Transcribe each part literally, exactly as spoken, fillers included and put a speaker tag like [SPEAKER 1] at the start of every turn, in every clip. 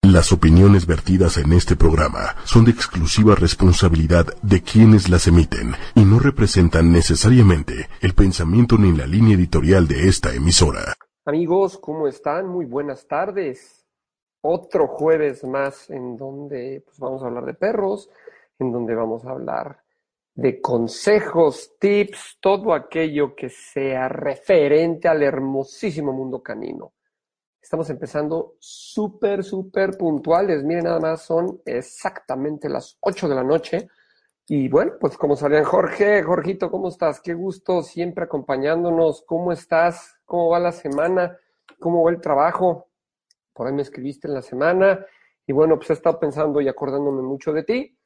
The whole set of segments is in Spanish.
[SPEAKER 1] Las opiniones vertidas en este programa son de exclusiva responsabilidad de quienes las emiten y no representan necesariamente el pensamiento ni la línea editorial de esta emisora.
[SPEAKER 2] Amigos, ¿cómo están? Muy buenas tardes. Otro jueves más en donde pues, vamos a hablar de perros, en donde vamos a hablar de consejos, tips, todo aquello que sea referente al hermosísimo mundo canino. Estamos empezando súper, súper puntuales. Miren, nada más son exactamente las ocho de la noche. Y bueno, pues como sabían, Jorge, Jorgito, ¿cómo estás? Qué gusto siempre acompañándonos. ¿Cómo estás? ¿Cómo va la semana? ¿Cómo va el trabajo? Por ahí me escribiste en la semana. Y bueno, pues he estado pensando y acordándome mucho de ti.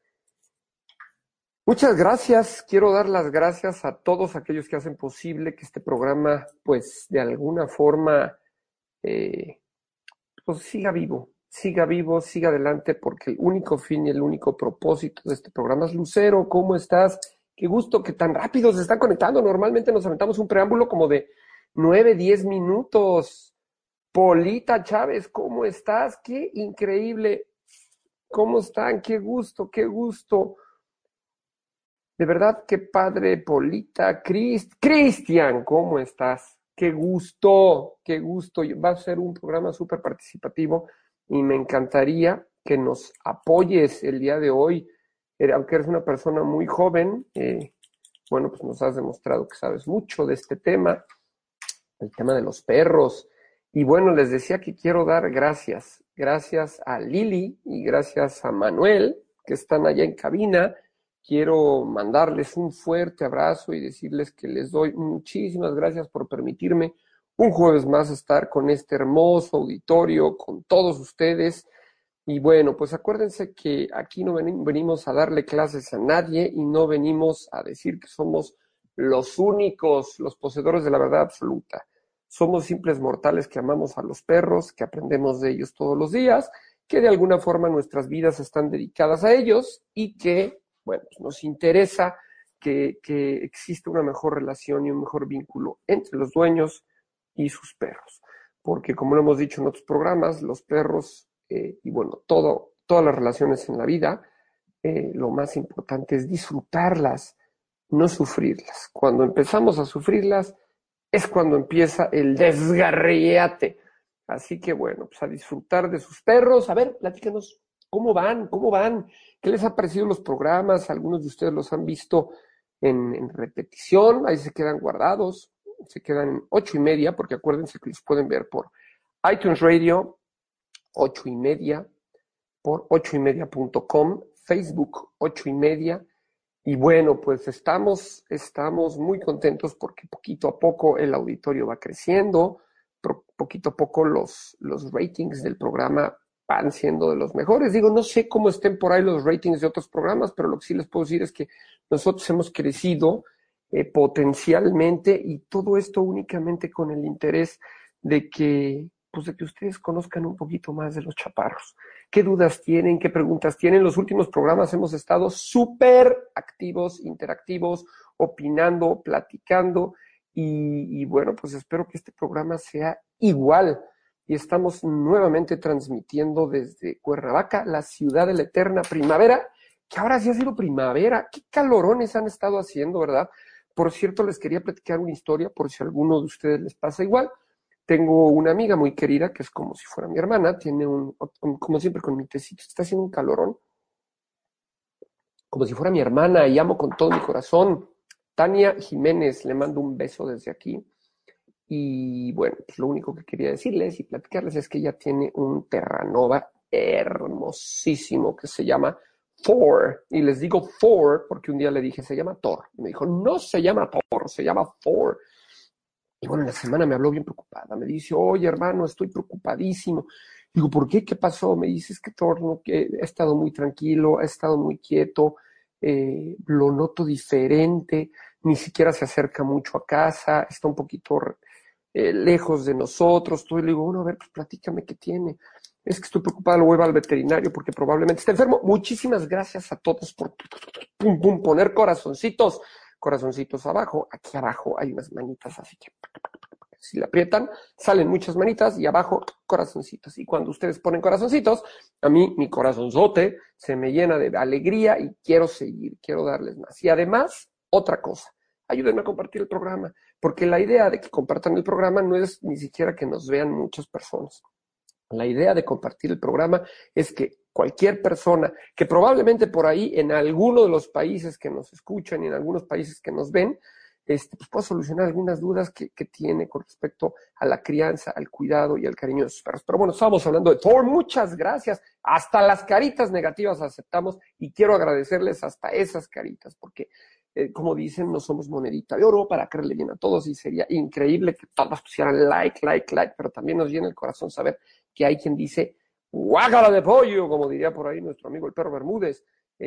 [SPEAKER 2] Muchas gracias. Quiero dar las gracias a todos aquellos que hacen posible que este programa, pues de alguna forma... Eh, pues siga vivo, siga vivo, siga adelante, porque el único fin y el único propósito de este programa es Lucero. ¿Cómo estás? Qué gusto que tan rápido se están conectando. Normalmente nos aventamos un preámbulo como de nueve, diez minutos. Polita Chávez, ¿cómo estás? Qué increíble. ¿Cómo están? Qué gusto, qué gusto. De verdad, qué padre, Polita. Crist, Cristian, ¿cómo estás? Qué gusto, qué gusto. Va a ser un programa súper participativo y me encantaría que nos apoyes el día de hoy. Aunque eres una persona muy joven, eh, bueno, pues nos has demostrado que sabes mucho de este tema, el tema de los perros. Y bueno, les decía que quiero dar gracias. Gracias a Lili y gracias a Manuel, que están allá en cabina. Quiero mandarles un fuerte abrazo y decirles que les doy muchísimas gracias por permitirme un jueves más estar con este hermoso auditorio, con todos ustedes. Y bueno, pues acuérdense que aquí no venimos a darle clases a nadie y no venimos a decir que somos los únicos, los poseedores de la verdad absoluta. Somos simples mortales que amamos a los perros, que aprendemos de ellos todos los días, que de alguna forma nuestras vidas están dedicadas a ellos y que... bueno, pues nos interesa que, que exista una mejor relación y un mejor vínculo entre los dueños y sus perros. Porque como lo hemos dicho en otros programas, los perros eh, y bueno, todo, todas las relaciones en la vida, eh, lo más importante es disfrutarlas, no sufrirlas. Cuando empezamos a sufrirlas es cuando empieza el desgarriate. Así que bueno, pues a disfrutar de sus perros. A ver, platícanos. ¿Cómo van? ¿Cómo van? ¿Qué les han parecido los programas? Algunos de ustedes los han visto en, en repetición, ahí se quedan guardados, se quedan en ocho y media, porque acuérdense que los pueden ver por iTunes Radio, ocho y media, por ocho y media punto com, Facebook, ocho y media. Y bueno, pues estamos, estamos muy contentos porque poquito a poco el auditorio va creciendo, poquito a poco los, los ratings del programa van siendo de los mejores. Digo, no sé cómo estén por ahí los ratings de otros programas, pero lo que sí les puedo decir es que nosotros hemos crecido eh, potencialmente y todo esto únicamente con el interés de que, pues de que ustedes conozcan un poquito más de los chaparros. ¿Qué dudas tienen? ¿Qué preguntas tienen? Los últimos programas hemos estado súper activos, interactivos, opinando, platicando y, y bueno, pues espero que este programa sea igual. Y estamos nuevamente transmitiendo desde Cuernavaca, la ciudad de la eterna primavera, que ahora sí ha sido primavera. Qué calorones han estado haciendo, ¿verdad? Por cierto, les quería platicar una historia por si a alguno de ustedes les pasa igual. Tengo una amiga muy querida que es como si fuera mi hermana, tiene un, como siempre con mi tecito, está haciendo un calorón, como si fuera mi hermana y amo con todo mi corazón. Tania Jiménez, le mando un beso desde aquí. Y bueno, pues lo único que quería decirles y platicarles es que ella tiene un Terranova hermosísimo que se llama Thor. Y les digo Thor porque un día le dije, se llama Thor. Y me dijo, no se llama Thor, se llama Thor. Y bueno, en la semana me habló bien preocupada. Me dice, oye, hermano, estoy preocupadísimo. Digo, ¿por qué? ¿Qué pasó? Me dice, es que Thor no, que ha estado muy tranquilo, ha estado muy quieto, eh, lo noto diferente, ni siquiera se acerca mucho a casa, está un poquito... Eh, lejos de nosotros, todo, y le digo, bueno, a ver, pues platícame qué tiene. Es que estoy preocupado, lo voy a al veterinario porque probablemente está enfermo. Muchísimas gracias a todos por pum, pum, poner corazoncitos, corazoncitos abajo. Aquí abajo hay unas manitas así que Si le aprietan, salen muchas manitas y abajo corazoncitos. Y cuando ustedes ponen corazoncitos, a mí mi corazonzote se me llena de alegría y quiero seguir, quiero darles más. Y además, otra cosa, ayúdenme a compartir el programa, porque la idea de que compartan el programa no es ni siquiera que nos vean muchas personas. La idea de compartir el programa es que cualquier persona que probablemente por ahí en alguno de los países que nos escuchan y en algunos países que nos ven, este, pues pueda solucionar algunas dudas que, que tiene con respecto a la crianza, al cuidado y al cariño de sus perros. Pero bueno, estábamos hablando de Thor, muchas gracias. Hasta las caritas negativas aceptamos y quiero agradecerles hasta esas caritas, porque eh, como dicen, no somos monedita de oro para creerle bien a todos y sería increíble que todos pusieran like, like, like, pero también nos llena el corazón saber que hay quien dice guácala de pollo, como diría por ahí nuestro amigo el perro Bermúdez.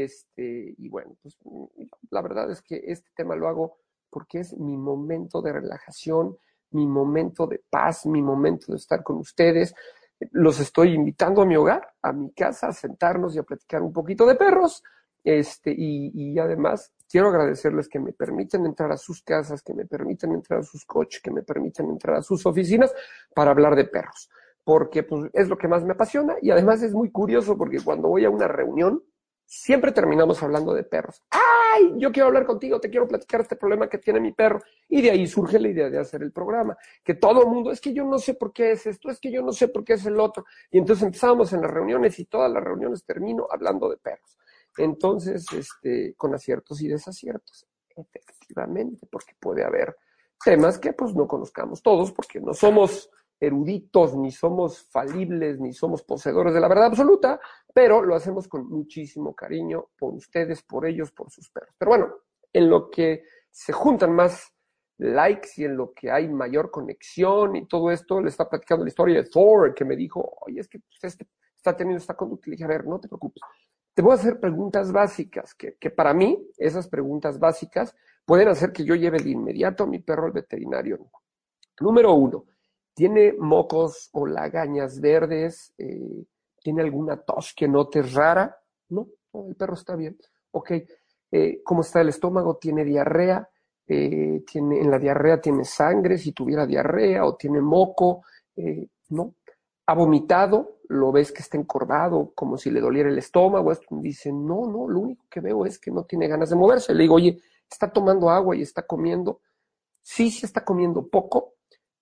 [SPEAKER 2] Este, y bueno, pues la verdad es que este tema lo hago porque es mi momento de relajación, mi momento de paz, mi momento de estar con ustedes. Los estoy invitando a mi hogar, a mi casa, a sentarnos y a platicar un poquito de perros. Este, y, y además quiero agradecerles que me permiten entrar a sus casas, que me permiten entrar a sus coches, que me permiten entrar a sus oficinas para hablar de perros. Porque pues, es lo que más me apasiona y además es muy curioso porque cuando voy a una reunión siempre terminamos hablando de perros. ¡Ay! Yo quiero hablar contigo, te quiero platicar este problema que tiene mi perro. Y de ahí surge la idea de hacer el programa. Que todo el mundo, es que yo no sé por qué es esto, es que yo no sé por qué es el otro. Y entonces empezamos en las reuniones y todas las reuniones termino hablando de perros. Entonces, este, con aciertos y desaciertos, efectivamente, porque puede haber temas que pues no conozcamos todos, porque no somos eruditos, ni somos falibles, ni somos poseedores de la verdad absoluta, pero lo hacemos con muchísimo cariño por ustedes, por ellos, por sus perros. Pero bueno, en lo que se juntan más likes y en lo que hay mayor conexión y todo esto, le está platicando la historia de Thor, que me dijo, oye, es que usted está teniendo esta conducta. Y le dije, a ver, no te preocupes, te voy a hacer preguntas básicas, que, que para mí, esas preguntas básicas pueden hacer que yo lleve de inmediato a mi perro al veterinario. Número uno, ¿tiene mocos o lagañas verdes? Eh, ¿Tiene alguna tos que notes rara? No, no, el perro está bien. Ok, eh, ¿cómo está el estómago? ¿Tiene diarrea? Eh, ¿tiene, en la diarrea tiene sangre? Si tuviera diarrea o tiene moco, eh, no. ¿Ha vomitado? ¿Lo ves que está encorvado, como si le doliera el estómago? Esto dice, no, no, lo único que veo es que no tiene ganas de moverse. Le digo, oye, ¿está tomando agua y está comiendo? Sí, sí está comiendo poco.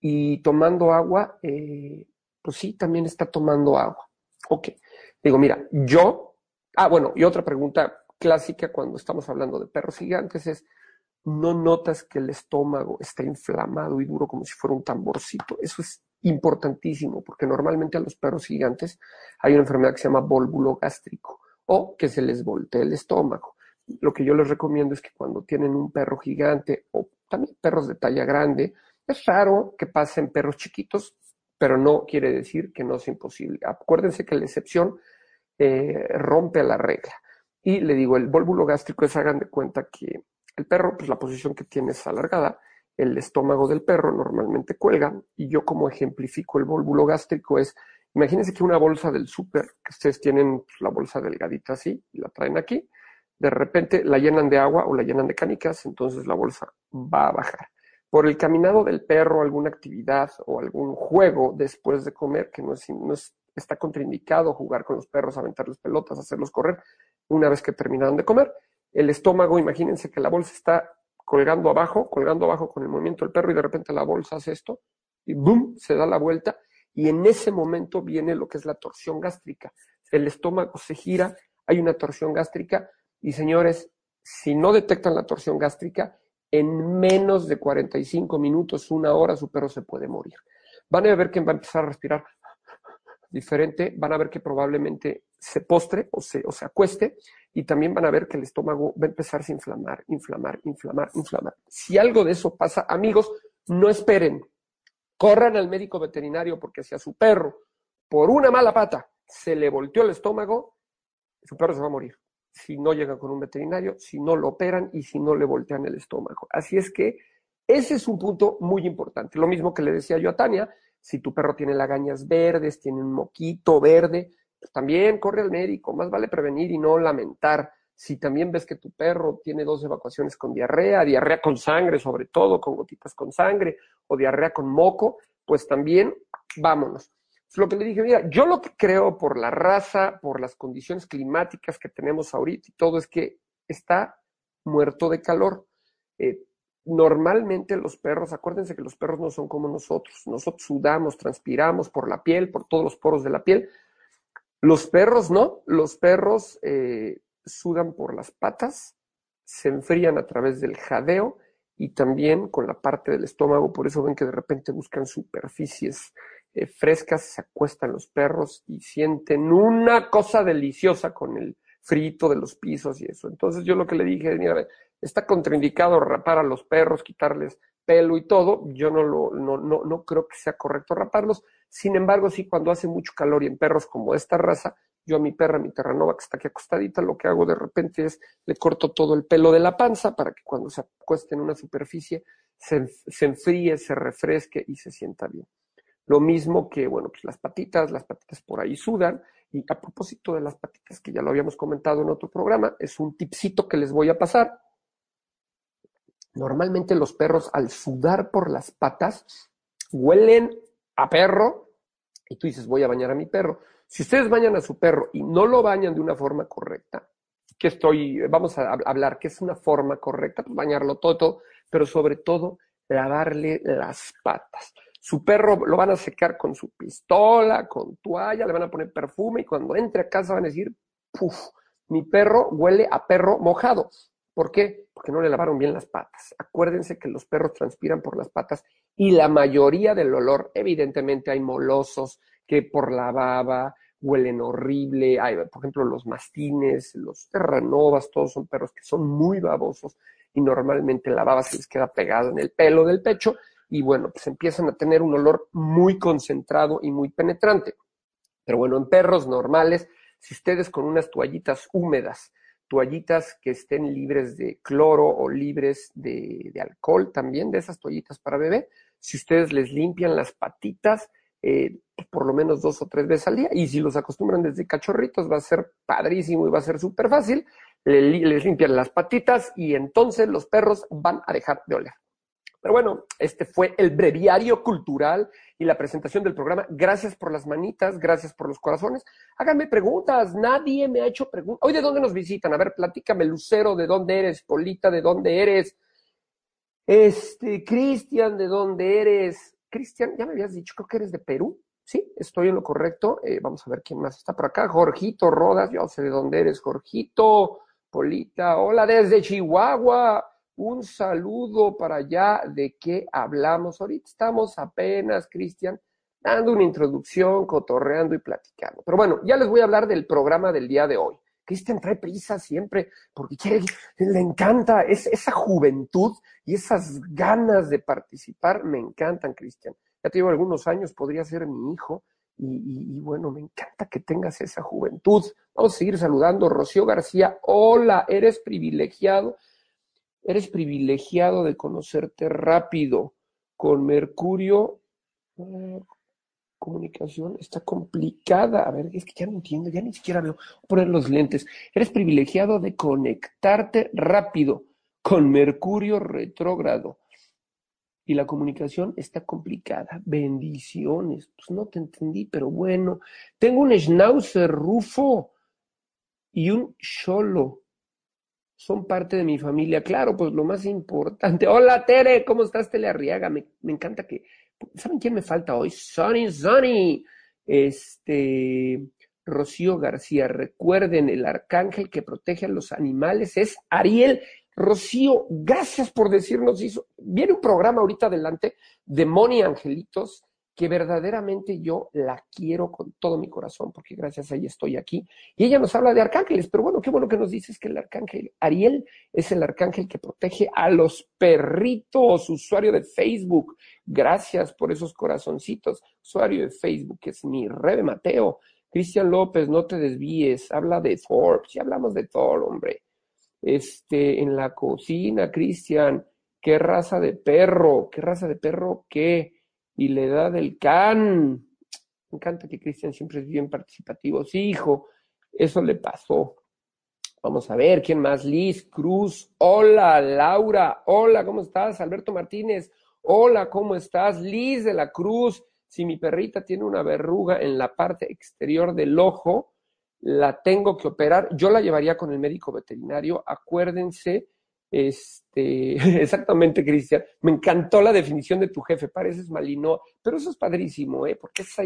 [SPEAKER 2] Y tomando agua, eh, pues sí, también está tomando agua. Ok. Digo, mira, yo... Ah, bueno, y otra pregunta clásica cuando estamos hablando de perros gigantes es, ¿no notas que el estómago está inflamado y duro como si fuera un tamborcito? Eso es importantísimo, porque normalmente a los perros gigantes hay una enfermedad que se llama vólvulo gástrico o que se les voltee el estómago. Lo que yo les recomiendo es que cuando tienen un perro gigante o también perros de talla grande, es raro que pasen perros chiquitos, pero no quiere decir que no es imposible. Acuérdense que la excepción eh, rompe a la regla. Y le digo, el vólvulo gástrico es, hagan de cuenta que el perro, pues la posición que tiene es alargada, el estómago del perro normalmente cuelga, y yo como ejemplifico el vólvulo gástrico es, imagínense que una bolsa del súper, que ustedes tienen pues, la bolsa delgadita así, y la traen aquí, de repente la llenan de agua o la llenan de canicas, entonces la bolsa va a bajar. Por el caminado del perro, alguna actividad o algún juego después de comer, que no, es, no es, está contraindicado jugar con los perros, aventarles pelotas, hacerlos correr, una vez que terminaron de comer, el estómago, imagínense que la bolsa está colgando abajo, colgando abajo con el movimiento del perro y de repente la bolsa hace esto y ¡boom! Se da la vuelta y en ese momento viene lo que es la torsión gástrica. El estómago se gira, hay una torsión gástrica y señores, si no detectan la torsión gástrica, en menos de cuarenta y cinco minutos, una hora, su perro se puede morir. Van a ver que va a empezar a respirar diferente, van a ver que probablemente se postre o se, o se acueste y también van a ver que el estómago va a empezarse a inflamar, inflamar, inflamar, inflamar. Si algo de eso pasa, amigos, no esperen, corran al médico veterinario porque si a su perro por una mala pata se le volteó el estómago, su perro se va a morir. Si no llegan con un veterinario, si no lo operan y si no le voltean el estómago. Así es que ese es un punto muy importante. Lo mismo que le decía yo a Tania, si tu perro tiene lagañas verdes, tiene un moquito verde, pues también corre al médico. Más vale prevenir y no lamentar Si también ves que tu perro tiene dos evacuaciones con diarrea, diarrea con sangre sobre todo, con gotitas con sangre, o diarrea con moco, pues también vámonos. Es lo que le dije, mira, yo lo que creo por la raza, por las condiciones climáticas que tenemos ahorita y todo, es que está muerto de calor. Eh, normalmente los perros, acuérdense que los perros no son como nosotros, nosotros sudamos, transpiramos por la piel, por todos los poros de la piel. Los perros no, los perros eh, sudan por las patas, se enfrían a través del jadeo y también con la parte del estómago, por eso ven que de repente buscan superficies eh, frescas, se acuestan los perros y sienten una cosa deliciosa con el frito de los pisos y eso. Entonces yo lo que le dije, mira, está contraindicado rapar a los perros, quitarles pelo y todo, yo no, lo, no, no, no creo que sea correcto raparlos. Sin embargo, sí, cuando hace mucho calor y en perros como esta raza, yo a mi perra, mi Terranova, que está aquí acostadita, lo que hago de repente es le corto todo el pelo de la panza para que cuando se acueste en una superficie se, se enfríe, se refresque y se sienta bien. Lo mismo que, bueno, pues las patitas, las patitas por ahí sudan. Y a propósito de las patitas, que ya lo habíamos comentado en otro programa, es un tipcito que les voy a pasar. Normalmente los perros al sudar por las patas huelen a perro y tú dices, voy a bañar a mi perro. Si ustedes bañan a su perro y no lo bañan de una forma correcta, que estoy, vamos a hablar, que es una forma correcta, pues bañarlo todo, todo, pero sobre todo lavarle las patas. Su perro lo van a secar con su pistola, con toalla, le van a poner perfume y cuando entre a casa van a decir, puf, mi perro huele a perro mojado. ¿Por qué? Porque no le lavaron bien las patas. Acuérdense que los perros transpiran por las patas y la mayoría del olor, evidentemente hay molosos que por la baba huelen horrible. Hay, por ejemplo, los mastines, los terranovas, todos son perros que son muy babosos y normalmente la baba se les queda pegado en el pelo del pecho y bueno, pues empiezan a tener un olor muy concentrado y muy penetrante. Pero bueno, en perros normales, si ustedes con unas toallitas húmedas, toallitas que estén libres de cloro o libres de, de alcohol también, de esas toallitas para bebé, si ustedes les limpian las patitas, eh, por lo menos dos o tres veces al día, y si los acostumbran desde cachorritos va a ser padrísimo y va a ser súper fácil, les limpian las patitas y entonces los perros van a dejar de oler. Pero bueno, este fue el breviario cultural y la presentación del programa. Gracias por las manitas, gracias por los corazones. Háganme preguntas, nadie me ha hecho preguntas. Hoy, ¿de dónde nos visitan? A ver, platícame, Lucero, ¿de dónde eres? Polita, ¿de dónde eres? Este, Cristian, ¿de dónde eres? Cristian, ya me habías dicho, creo que eres de Perú. Sí, estoy en lo correcto. Eh, vamos a ver quién más está por acá. Jorgito Rodas, yo sé de dónde eres, Jorgito. Polita, hola desde Chihuahua. Un saludo para allá. ¿De qué hablamos? Ahorita estamos apenas, Cristian, dando una introducción, cotorreando y platicando. Pero bueno, ya les voy a hablar del programa del día de hoy. Cristian trae prisa siempre porque quiere, le encanta es, esa juventud y esas ganas de participar. Me encantan, Cristian. Ya te llevo algunos años, podría ser mi hijo. Y, y, y bueno, me encanta que tengas esa juventud. Vamos a seguir saludando. Rocío García, hola, eres privilegiado. Eres privilegiado de conocerte rápido. Con Mercurio, eh, comunicación está complicada. A ver, es que ya no entiendo, ya ni siquiera veo. Voy a poner los lentes. Eres privilegiado de conectarte rápido con Mercurio retrógrado. Y la comunicación está complicada. Bendiciones. Pues no te entendí, pero bueno. Tengo un schnauzer rufo y un cholo. Son parte de mi familia. Claro, pues lo más importante. Hola, Tere, ¿cómo estás, Tere Arriaga? Me, me encanta que... ¿Saben quién me falta hoy? Sonny, Sonny. Este... Rocío García. Recuerden, el arcángel que protege a los animales es Ariel. Rocío, gracias por decirnos eso. Viene un programa ahorita adelante de Moni Angelitos que verdaderamente yo la quiero con todo mi corazón, porque gracias a ella estoy aquí. Y ella nos habla de arcángeles, pero bueno, qué bueno que nos dices que el arcángel Ariel es el arcángel que protege a los perritos. Usuario de Facebook, gracias por esos corazoncitos. Usuario de Facebook, que es mi Rebe Mateo. Cristian López, no te desvíes, habla de Thor. Si hablamos de Thor, hombre. Este, en la cocina, Cristian, ¿qué raza de perro? ¿Qué raza de perro qué? Y la edad del can. Me encanta que Cristian siempre es bien participativo. Sí, hijo, eso le pasó. Vamos a ver, ¿quién más? Liz Cruz, hola, Laura, hola, ¿cómo estás? Alberto Martínez, hola, ¿cómo estás? Liz de la Cruz, si mi perrita tiene una verruga en la parte exterior del ojo, la tengo que operar, yo la llevaría con el médico veterinario, acuérdense, este, exactamente, Cristian, me encantó la definición de tu jefe, pareces Malinois, pero eso es padrísimo, ¿eh? Porque esa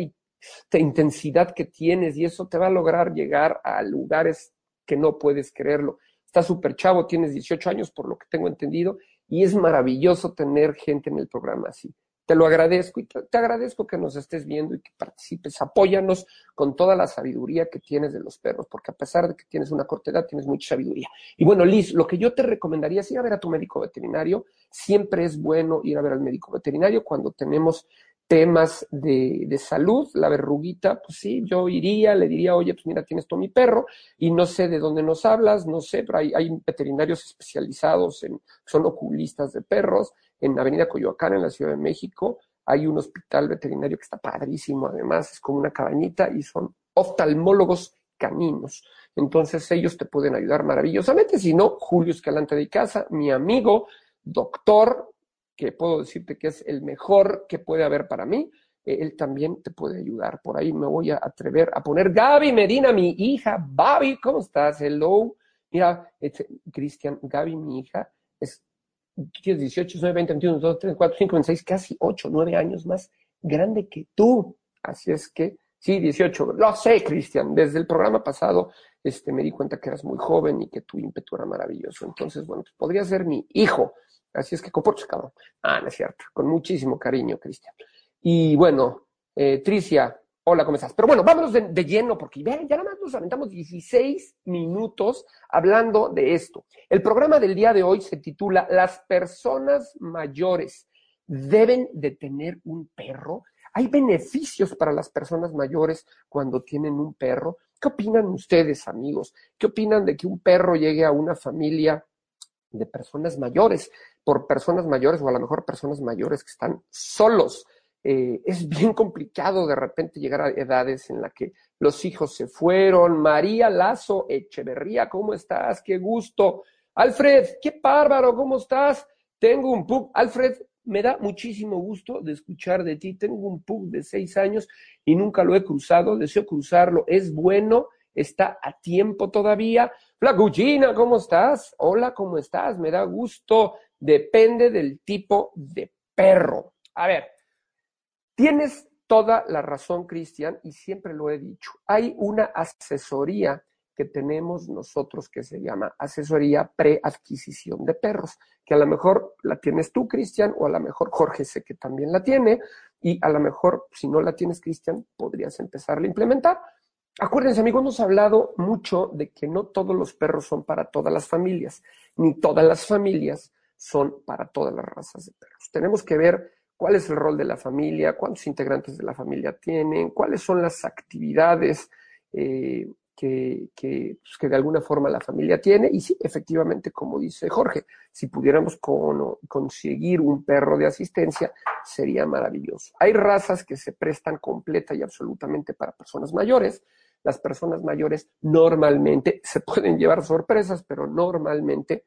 [SPEAKER 2] intensidad que tienes y eso te va a lograr llegar a lugares que no puedes creerlo. Estás súper chavo, tienes dieciocho años, por lo que tengo entendido, y es maravilloso tener gente en el programa así. Te lo agradezco y te, te agradezco que nos estés viendo y que participes. Apóyanos con toda la sabiduría que tienes de los perros, porque a pesar de que tienes una corta edad, tienes mucha sabiduría. Y bueno, Liz, lo que yo te recomendaría es ir a ver a tu médico veterinario. Siempre es bueno ir a ver al médico veterinario cuando tenemos temas de, de salud, la verruguita, pues sí, yo iría, le diría, oye, pues mira, tienes tú a mi perro, y no sé de dónde nos hablas, no sé, pero hay, hay veterinarios especializados, en, son oculistas de perros, en Avenida Coyoacán, en la Ciudad de México, hay un hospital veterinario que está padrísimo, además, es como una cabañita, y son oftalmólogos caninos, entonces ellos te pueden ayudar maravillosamente, si no, Julio Escalante de Casa, mi amigo, doctor, que puedo decirte que es el mejor que puede haber para mí, eh, él también te puede ayudar. Por ahí me voy a atrever a poner Gaby Medina, mi hija. Babi, ¿cómo estás? Hello. Mira, este, Cristian, Gaby, mi hija, es dieciocho, nueve, veinte, veintiuno, veintidós, treinta, cuatro, cinco, veintiséis, casi ocho, nueve años más grande que tú. Así es que, sí, dieciocho. Lo sé, Cristian, desde el programa pasado este, me di cuenta que eras muy joven y que tu ímpetu era maravilloso. Entonces, bueno, pues podría ser mi hijo. Así es que comportes, cabrón. Ah, no es cierto. Con muchísimo cariño, Cristian. Y bueno, eh, Tricia, hola, ¿cómo estás? Pero bueno, vámonos de, de lleno, porque vean, ya nada más nos aventamos dieciséis minutos hablando de esto. El programa del día de hoy se titula Las personas mayores deben de tener un perro. ¿Hay beneficios para las personas mayores cuando tienen un perro? ¿Qué opinan ustedes, amigos? ¿Qué opinan de que un perro llegue a una familia de personas mayores, por personas mayores o a lo mejor personas mayores que están solos? Eh, es bien complicado de repente llegar a edades en las que los hijos se fueron. María Lazo Echeverría, ¿cómo estás? Qué gusto. Alfred, qué bárbaro, ¿cómo estás? Tengo un pug. Alfred, me da muchísimo gusto de escuchar de ti. Tengo un pug de seis años y nunca lo he cruzado. Deseo cruzarlo. Es bueno, está a tiempo todavía. Flacuchina, ¿cómo estás? Hola, ¿cómo estás? Me da gusto. Depende del tipo de perro. A ver, tienes toda la razón, Cristian, y siempre lo he dicho. Hay una asesoría que tenemos nosotros que se llama asesoría preadquisición de perros, que a lo mejor la tienes tú, Cristian, o a lo mejor Jorge sé que también la tiene, y a lo mejor si no la tienes, Cristian, podrías empezarla a implementar. Acuérdense, amigos, hemos hablado mucho de que no todos los perros son para todas las familias, ni todas las familias son para todas las razas de perros. Tenemos que ver cuál es el rol de la familia, cuántos integrantes de la familia tienen, cuáles son las actividades eh, que, que, pues, que de alguna forma la familia tiene. Y sí, efectivamente, como dice Jorge, si pudiéramos con, conseguir un perro de asistencia, sería maravilloso. Hay razas que se prestan completa y absolutamente para personas mayores. Las personas mayores normalmente se pueden llevar sorpresas, pero normalmente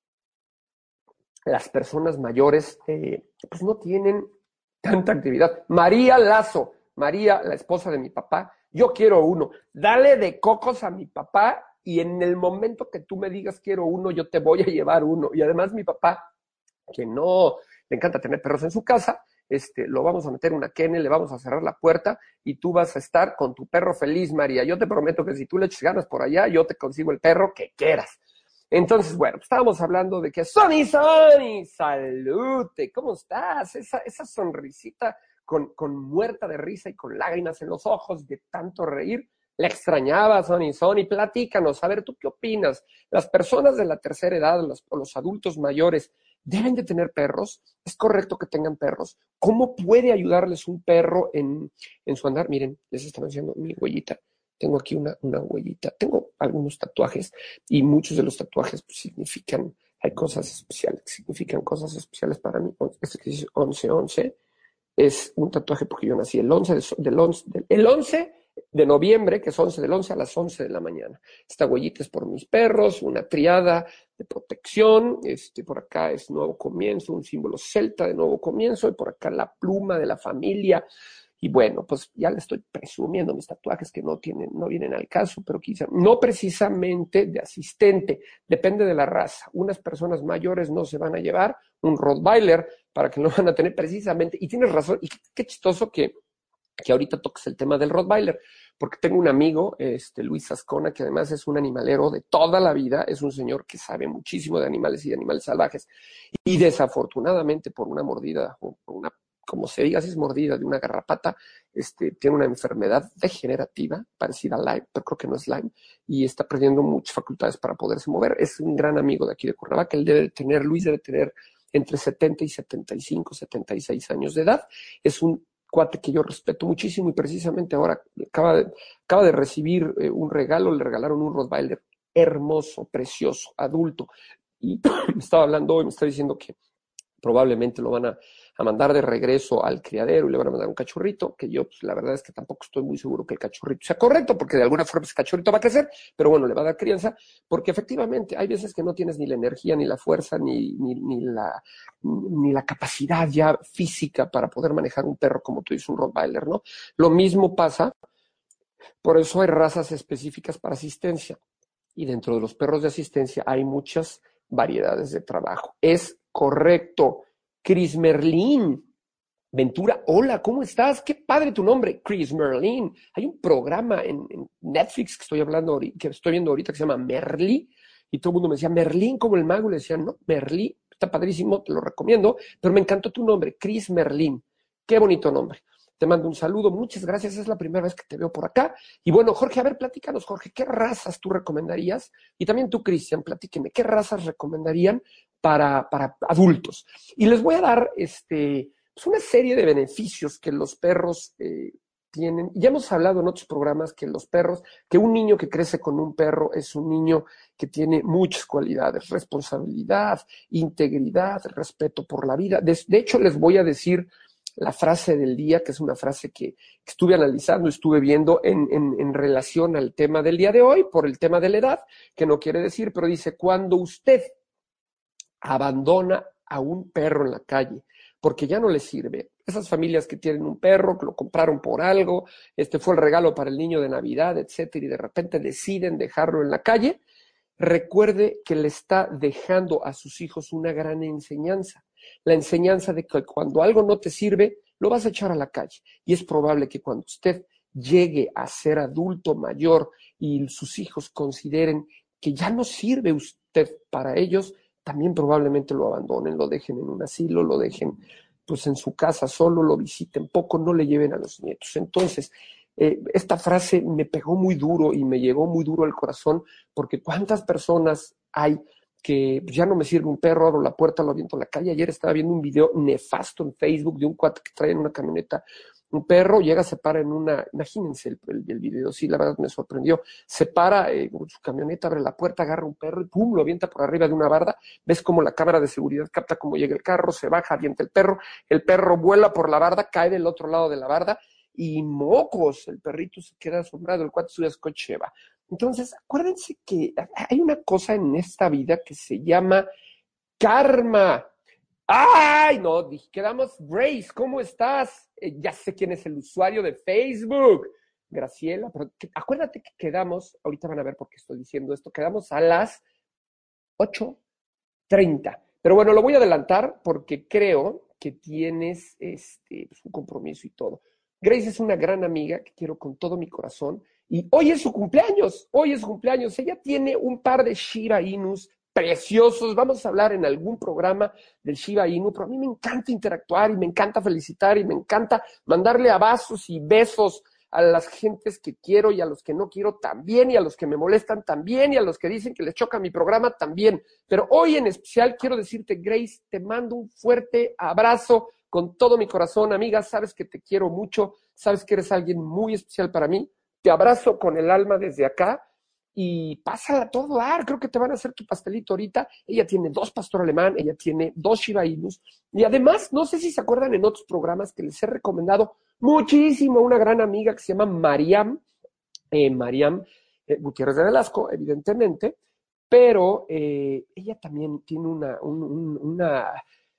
[SPEAKER 2] las personas mayores eh, pues no tienen tanta actividad. María Lazo, María, la esposa de mi papá, yo quiero uno. Dale de cocos a mi papá y en el momento que tú me digas quiero uno, yo te voy a llevar uno. Y además mi papá, que no le encanta tener perros en su casa, este, lo vamos a meter en una kennel, le vamos a cerrar la puerta y tú vas a estar con tu perro feliz, María. Yo te prometo que si tú le echas ganas por allá, yo te consigo el perro que quieras. Entonces, bueno, pues estábamos hablando de que Sony, Sony, salute, ¿cómo estás? Esa, esa sonrisita con, con muerta de risa y con lágrimas en los ojos de tanto reír. La extrañaba, Sony, Sony, platícanos, a ver, ¿tú qué opinas? ¿Las personas de la tercera edad los, o los adultos mayores deben de tener perros? ¿Es correcto que tengan perros? ¿Cómo puede ayudarles un perro en, en su andar? Miren, les estaba enseñando mi huellita. Tengo aquí una, una huellita. Tengo algunos tatuajes y muchos de los tatuajes pues, significan, hay cosas especiales, significan cosas especiales para mí. Este que dice once once es un tatuaje porque yo nací el once, del, del once, del, el once de noviembre, que es once del once a las once de la mañana. Esta huellita es por mis perros, una triada de protección, este, por acá es nuevo comienzo, un símbolo celta de nuevo comienzo, y por acá la pluma de la familia. Y bueno, pues ya le estoy presumiendo mis tatuajes que no tienen, no vienen al caso, pero quizá no precisamente de asistente, depende de la raza. Unas personas mayores no se van a llevar un Rottweiler para que no van a tener precisamente, y tienes razón, y qué, qué chistoso que, que ahorita toques el tema del Rottweiler, porque tengo un amigo, este, Luis Ascona, que además es un animalero de toda la vida, es un señor que sabe muchísimo de animales y de animales salvajes, y desafortunadamente por una mordida o por una, como se diga, si es mordida de una garrapata, este, tiene una enfermedad degenerativa parecida a Lyme, pero creo que no es Lyme, y está perdiendo muchas facultades para poderse mover. Es un gran amigo de aquí de Cuernavaca, él debe tener, Luis debe tener entre setenta y setenta y cinco, setenta y seis años de edad. Es un cuate que yo respeto muchísimo y precisamente ahora acaba de, acaba de recibir eh, un regalo, le regalaron un Rottweiler hermoso, precioso, adulto, y me estaba hablando hoy, me está diciendo que probablemente lo van a, a mandar de regreso al criadero y le van a mandar un cachorrito, que yo pues, la verdad es que tampoco estoy muy seguro que el cachorrito sea correcto, porque de alguna forma ese cachorrito va a crecer, pero bueno, le va a dar crianza, porque efectivamente hay veces que no tienes ni la energía, ni la fuerza, ni, ni, ni, la, ni la capacidad ya física para poder manejar un perro como tú dices, un Rottweiler, ¿no? Lo mismo pasa, por eso hay razas específicas para asistencia, y dentro de los perros de asistencia hay muchas variedades de trabajo. Es correcto. Chris Merlin. Ventura, hola, ¿cómo estás? Qué padre tu nombre, Chris Merlin. Hay un programa en, en Netflix que estoy hablando, que estoy viendo ahorita que se llama Merlí, y todo el mundo me decía, Merlín como el mago, y le decía, no, Merlí, está padrísimo, te lo recomiendo, pero me encantó tu nombre, Chris Merlin. Qué bonito nombre. Te mando un saludo, muchas gracias, es la primera vez que te veo por acá. Y bueno, Jorge, a ver, platícanos, Jorge, ¿qué razas tú recomendarías? Y también tú, Cristian, platíqueme, ¿qué razas recomendarían para, para adultos? Y les voy a dar este, pues una serie de beneficios que los perros eh, tienen. Ya hemos hablado en otros programas que los perros, que un niño que crece con un perro es un niño que tiene muchas cualidades, responsabilidad, integridad, respeto por la vida. De, de hecho, les voy a decir la frase del día, que es una frase que, que estuve analizando, estuve viendo en, en, en relación al tema del día de hoy, por el tema de la edad, que no quiere decir, pero dice, cuando usted abandona a un perro en la calle porque ya no le sirve, esas familias que tienen un perro, que lo compraron por algo, este fue el regalo para el niño de Navidad, etcétera, y de repente deciden dejarlo en la calle, recuerde que le está dejando a sus hijos una gran enseñanza. La enseñanza de que cuando algo no te sirve, lo vas a echar a la calle. Y es probable que cuando usted llegue a ser adulto mayor y sus hijos consideren que ya no sirve usted para ellos, también probablemente lo abandonen, lo dejen en un asilo, lo dejen pues en su casa solo, lo visiten poco, no le lleven a los nietos. Entonces, eh, esta frase me pegó muy duro y me llegó muy duro al corazón, porque cuántas personas hay que ya no me sirve un perro, abro la puerta, lo aviento a la calle. Ayer estaba viendo un video nefasto en Facebook de un cuate que trae en una camioneta un perro, llega, se para en una, imagínense el, el, el video, sí, la verdad me sorprendió, se para eh, con su camioneta, abre la puerta, agarra un perro y pum, lo avienta por arriba de una barda, ves como la cámara de seguridad capta cómo llega el carro, se baja, avienta el perro, el perro vuela por la barda, cae del otro lado de la barda y mocos, el perrito se queda asombrado, el cuate sube a su coche, va. Entonces, acuérdense que hay una cosa en esta vida que se llama karma. ¡Ay! No, dije, quedamos. Grace, ¿cómo estás? Eh, ya sé quién es el usuario de Facebook. Graciela, pero que, acuérdate que quedamos, ahorita van a ver por qué estoy diciendo esto, quedamos a las ocho treinta. Pero bueno, lo voy a adelantar porque creo que tienes este, pues, un compromiso y todo. Grace es una gran amiga que quiero con todo mi corazón y hoy es su cumpleaños, hoy es su cumpleaños. Ella tiene un par de Shiba Inus preciosos. Vamos a hablar en algún programa del Shiba Inu, pero a mí me encanta interactuar y me encanta felicitar y me encanta mandarle abrazos y besos a las gentes que quiero y a los que no quiero también, y a los que me molestan también, y a los que dicen que les choca mi programa también. Pero hoy en especial quiero decirte, Grace, te mando un fuerte abrazo con todo mi corazón. Amiga, sabes que te quiero mucho, sabes que eres alguien muy especial para mí. Te abrazo con el alma desde acá y pásala a todo dar. Creo que te van a hacer tu pastelito ahorita. Ella tiene dos pastor alemán, ella tiene dos Shiba Inus, y además, no sé si se acuerdan en otros programas que les he recomendado muchísimo una gran amiga que se llama Mariam, eh, Mariam eh, Gutiérrez de Velasco, evidentemente, pero eh, ella también tiene una, un, un, una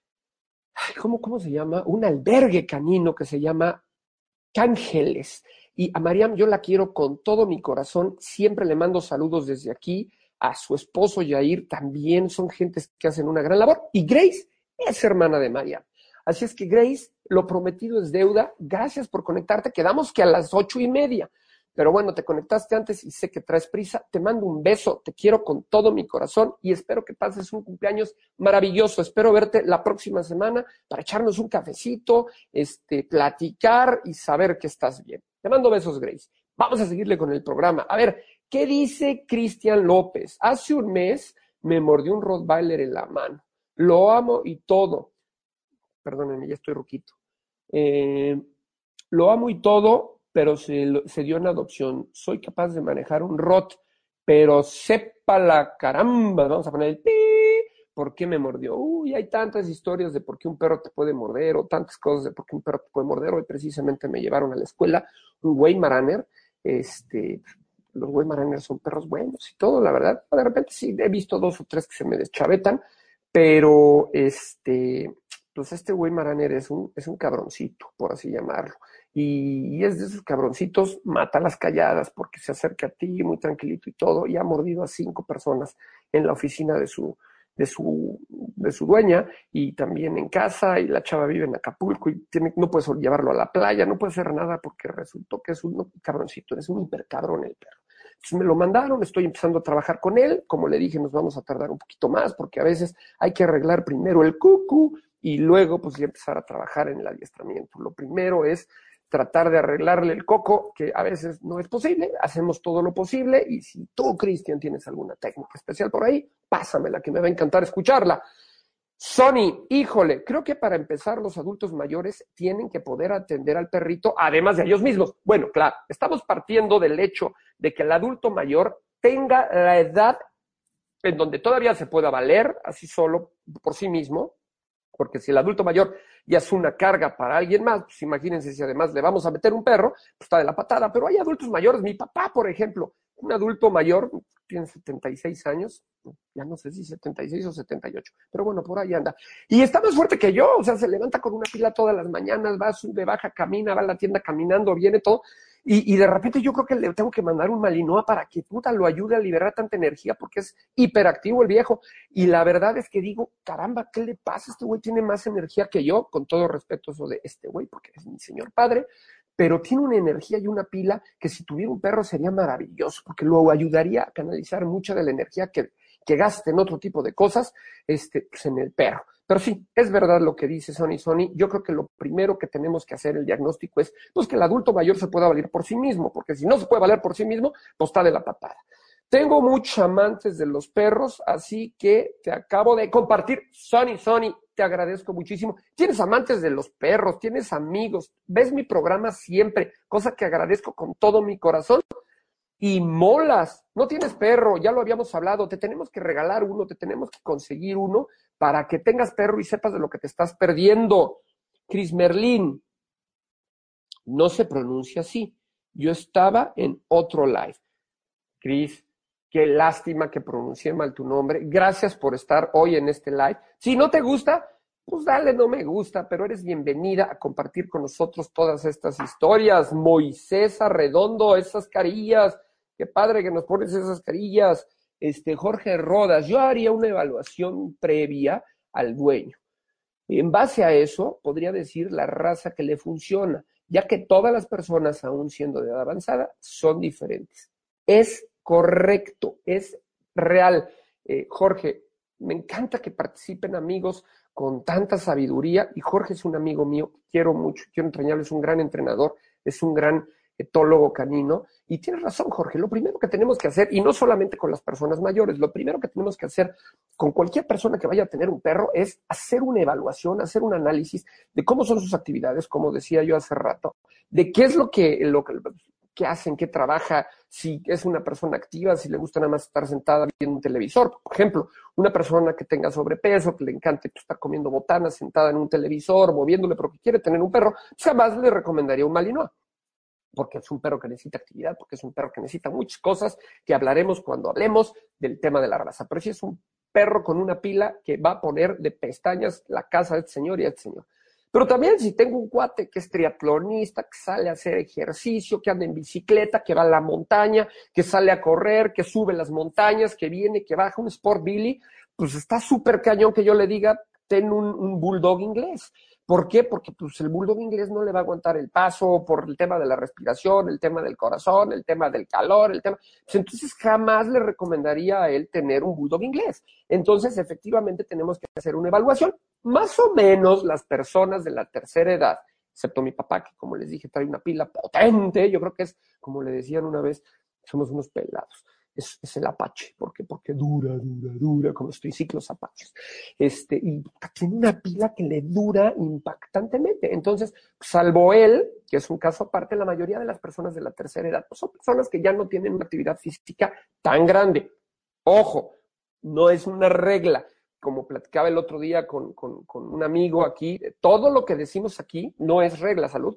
[SPEAKER 2] ¿cómo, ¿cómo se llama? Un albergue canino que se llama Cángeles. Y a Mariam yo la quiero con todo mi corazón, siempre le mando saludos desde aquí, a su esposo Yair también, son gentes que hacen una gran labor, y Grace es hermana de Mariam. Así es que Grace, lo prometido es deuda, gracias por conectarte, quedamos que a las ocho y media, pero bueno, te conectaste antes y sé que traes prisa, te mando un beso, te quiero con todo mi corazón y espero que pases un cumpleaños maravilloso, espero verte la próxima semana para echarnos un cafecito, este, platicar y saber que estás bien. Te mando besos, Grace. Vamos a seguirle con el programa. A ver, ¿qué dice Cristian López? Hace un mes me mordió un Rottweiler en la mano. Lo amo y todo. Perdónenme, ya estoy ruquito. Eh, lo amo y todo, pero se, se dio en adopción. Soy capaz de manejar un Rott, pero sepa la caramba. Vamos a poner el pi. ¿Por qué me mordió? Uy, hay tantas historias de por qué un perro te puede morder o tantas cosas de por qué un perro te puede morder. Hoy precisamente me llevaron a la escuela un Weimaraner. Este, los Weimaraner son perros buenos y todo, la verdad. De repente sí, he visto dos o tres que se me deschavetan, pero este, pues este Weimaraner es un, es un cabroncito, por así llamarlo. Y, y es de esos cabroncitos, mata las calladas porque se acerca a ti muy tranquilito y todo, y ha mordido a cinco personas en la oficina de su de su, de su dueña y también en casa, y la chava vive en Acapulco y tiene, no puedes llevarlo a la playa, no puede hacer nada porque resultó que es un no, cabroncito, es un hipercabrón el perro. Entonces me lo mandaron, estoy empezando a trabajar con él, como le dije, nos vamos a tardar un poquito más porque a veces hay que arreglar primero el cucu y luego pues ya empezar a trabajar en el adiestramiento. Lo primero es tratar de arreglarle el coco, que a veces no es posible, hacemos todo lo posible, y si tú, Cristian, tienes alguna técnica especial por ahí, pásamela, que me va a encantar escucharla. Sony, híjole, creo que para empezar los adultos mayores tienen que poder atender al perrito, además de ellos mismos. Bueno, claro, estamos partiendo del hecho de que el adulto mayor tenga la edad en donde todavía se pueda valer así solo por sí mismo, porque si el adulto mayor ya es una carga para alguien más, pues imagínense si además le vamos a meter un perro, pues está de la patada. Pero hay adultos mayores, mi papá, por ejemplo, un adulto mayor, tiene setenta y seis años, ya no sé si setenta y seis o setenta y ocho, pero bueno, por ahí anda. Y está más fuerte que yo, o sea, se levanta con una pila todas las mañanas, va, sube, baja, camina, va a la tienda caminando, viene todo. Y, y de repente yo creo que le tengo que mandar un Malinois para que puta lo ayude a liberar tanta energía porque es hiperactivo el viejo. Y la verdad es que digo, caramba, ¿qué le pasa? Este güey tiene más energía que yo, con todo respeto eso de este güey, porque es mi señor padre, pero tiene una energía y una pila que si tuviera un perro sería maravilloso, porque lo ayudaría a canalizar mucha de la energía que, que gaste en otro tipo de cosas, este, pues en el perro. Pero sí, es verdad lo que dice Sony Sony. Yo creo que lo primero que tenemos que hacer el diagnóstico es pues, que el adulto mayor se pueda valer por sí mismo, porque si no se puede valer por sí mismo, pues está de la patada. Tengo muchos amantes de los perros, así que te acabo de compartir. Sony Sony, te agradezco muchísimo. Tienes amantes de los perros, tienes amigos, ves mi programa siempre, cosa que agradezco con todo mi corazón. Y molas, no tienes perro, ya lo habíamos hablado, te tenemos que regalar uno, te tenemos que conseguir uno para que tengas perro y sepas de lo que te estás perdiendo. Cris Merlín, no se pronuncia así, yo estaba en otro live. Cris, qué lástima que pronuncié mal tu nombre, gracias por estar hoy en este live. Si no te gusta, pues dale no me gusta, pero eres bienvenida a compartir con nosotros todas estas historias. Moisés Arredondo, esas carillas, qué padre que nos pones esas carillas. Este, Jorge Rodas, yo haría una evaluación previa al dueño. En base a eso, podría decir la raza que le funciona, ya que todas las personas, aún siendo de edad avanzada, son diferentes. Es correcto, es real. Eh, Jorge, me encanta que participen amigos con tanta sabiduría, y Jorge es un amigo mío, quiero mucho, quiero entrañarlo, es un gran entrenador, es un gran etólogo canino, y tienes razón, Jorge, lo primero que tenemos que hacer, y no solamente con las personas mayores, lo primero que tenemos que hacer con cualquier persona que vaya a tener un perro es hacer una evaluación, hacer un análisis de cómo son sus actividades, como decía yo hace rato, de qué es lo que, lo que qué hace, en qué trabaja, si es una persona activa, si le gusta nada más estar sentada viendo un televisor. Por ejemplo, una persona que tenga sobrepeso, que le encante pues, estar comiendo botanas sentada en un televisor, moviéndole, pero que quiere tener un perro, pues jamás le recomendaría un Malinois, porque es un perro que necesita actividad, porque es un perro que necesita muchas cosas que hablaremos cuando hablemos del tema de la raza. Pero si es un perro con una pila que va a poner de pestañas la casa de este señor y de este señor. Pero también si tengo un cuate que es triatlonista, que sale a hacer ejercicio, que anda en bicicleta, que va a la montaña, que sale a correr, que sube las montañas, que viene, que baja, un Sport Billy, pues está súper cañón que yo le diga, ten un, un bulldog inglés. ¿Por qué? Porque pues, el bulldog inglés no le va a aguantar el paso por el tema de la respiración, el tema del corazón, el tema del calor, el tema... Pues, entonces jamás le recomendaría a él tener un bulldog inglés. Entonces, efectivamente, tenemos que hacer una evaluación. Más o menos las personas de la tercera edad, excepto mi papá, que como les dije, trae una pila potente, yo creo que es, como le decían una vez, somos unos pelados. Es, es el Apache, ¿por qué? Porque dura, dura, dura, como los triciclos Apaches. Este, y tiene una pila que le dura impactantemente. Entonces, salvo él, que es un caso aparte, la mayoría de las personas de la tercera edad pues son personas que ya no tienen una actividad física tan grande. Ojo, no es una regla. Como platicaba el otro día con, con, con un amigo aquí, todo lo que decimos aquí no es regla, salud.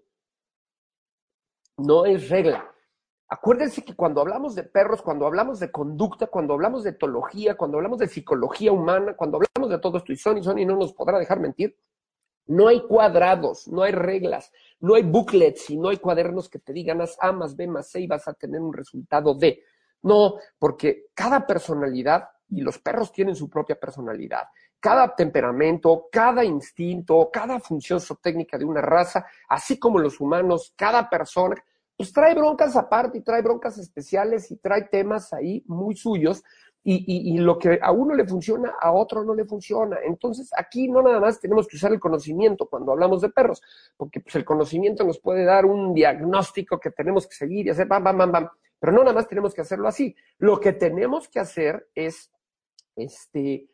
[SPEAKER 2] No es regla. Acuérdense que cuando hablamos de perros, cuando hablamos de conducta, cuando hablamos de etología, cuando hablamos de psicología humana, cuando hablamos de todo esto, y Sonny, Sonny no nos podrá dejar mentir, no hay cuadrados, no hay reglas, no hay booklets y no hay cuadernos que te digan haz A más B más C y vas a tener un resultado D. No, porque cada personalidad, y los perros tienen su propia personalidad, cada temperamento, cada instinto, cada función zootécnica de una raza, así como los humanos, cada persona, pues trae broncas aparte y trae broncas especiales y trae temas ahí muy suyos y, y, y lo que a uno le funciona, a otro no le funciona. Entonces aquí no nada más tenemos que usar el conocimiento cuando hablamos de perros, porque pues, el conocimiento nos puede dar un diagnóstico que tenemos que seguir y hacer bam, bam, bam, bam, pero no nada más tenemos que hacerlo así. Lo que tenemos que hacer es este,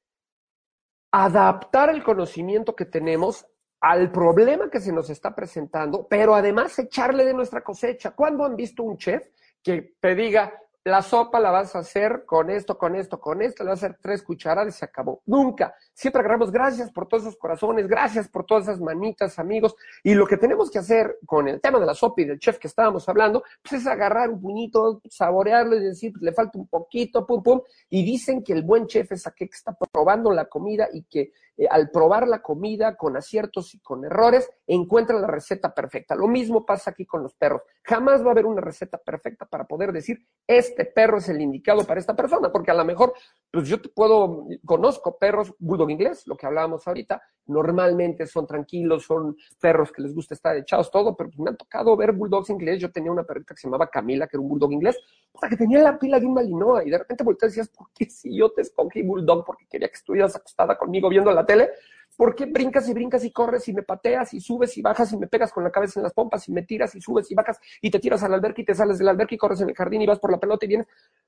[SPEAKER 2] adaptar el conocimiento que tenemos al problema que se nos está presentando, pero además echarle de nuestra cosecha. ¿Cuándo han visto un chef que te diga, la sopa la vas a hacer con esto, con esto, con esto, le vas a hacer tres cucharadas y se acabó? Nunca. Siempre agarramos gracias por todos esos corazones, gracias por todas esas manitas, amigos. Y lo que tenemos que hacer con el tema de la sopa y del chef que estábamos hablando, pues es agarrar un puñito, saborearlo y decir, pues le falta un poquito, pum, pum. Y dicen que el buen chef es aquel que está probando la comida y que eh, al probar la comida con aciertos y con errores, encuentra la receta perfecta. Lo mismo pasa aquí con los perros. Jamás va a haber una receta perfecta para poder decir, este perro es el indicado para esta persona, porque a lo mejor, pues yo te puedo, conozco perros bulldog inglés, lo que hablábamos ahorita, normalmente son tranquilos, son perros que les gusta estar echados, todo, pero pues me han tocado ver bulldogs inglés. Yo tenía una perrita que se llamaba Camila, que era un bulldog inglés, o sea, que tenía la pila de un Malinois, y de repente volteas y decías, ¿por qué si yo te escogí bulldog? Porque quería que estuvieras acostada conmigo viendo la tele. ¿Por qué brincas y brincas y corres y me pateas y subes y bajas y me pegas con la cabeza en las pompas y me tiras y subes y bajas y te tiras al alberca y te sales del alberca y corres en el jardín y vas por la pelota y vienes?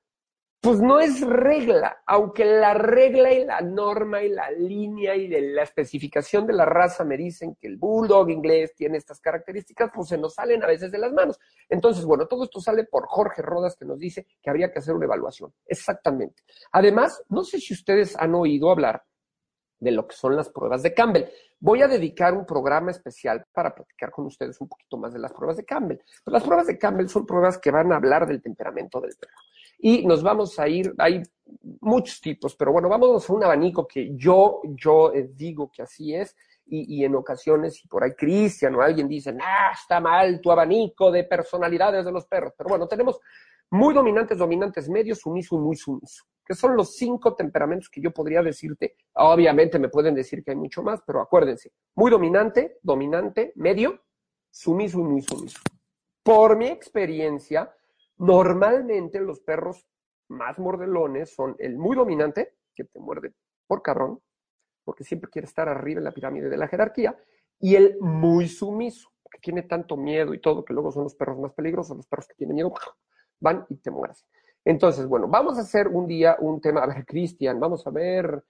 [SPEAKER 2] Pues no es regla, aunque la regla y la norma y la línea y de la especificación de la raza me dicen que el bulldog inglés tiene estas características, pues se nos salen a veces de las manos. Entonces, bueno, todo esto sale por Jorge Rodas, que nos dice que habría que hacer una evaluación. Exactamente. Además, no sé si ustedes han oído hablar de lo que son las pruebas de Campbell. Voy a dedicar un programa especial para platicar con ustedes un poquito más de las pruebas de Campbell. Pero las pruebas de Campbell son pruebas que van a hablar del temperamento del perro. Y nos vamos a ir, hay muchos tipos, pero bueno, vamos a un abanico que yo, yo eh, digo que así es, y, y en ocasiones, y por ahí Cristian o alguien dice, ah, está mal tu abanico de personalidades de los perros. Pero bueno, tenemos muy dominantes, dominantes, medios, sumiso y muy sumiso, que son los cinco temperamentos que yo podría decirte. Obviamente me pueden decir que hay mucho más, pero acuérdense, muy dominante, dominante, medio, sumiso y muy sumiso. Por mi experiencia, normalmente los perros más mordelones son el muy dominante, que te muerde por cabrón, porque siempre quiere estar arriba en la pirámide de la jerarquía, y el muy sumiso, que tiene tanto miedo y todo, que luego son los perros más peligrosos, los perros que tienen miedo, van y te mueres. Entonces, bueno, vamos a hacer un día un tema, a ver, Cristian, vamos a ver,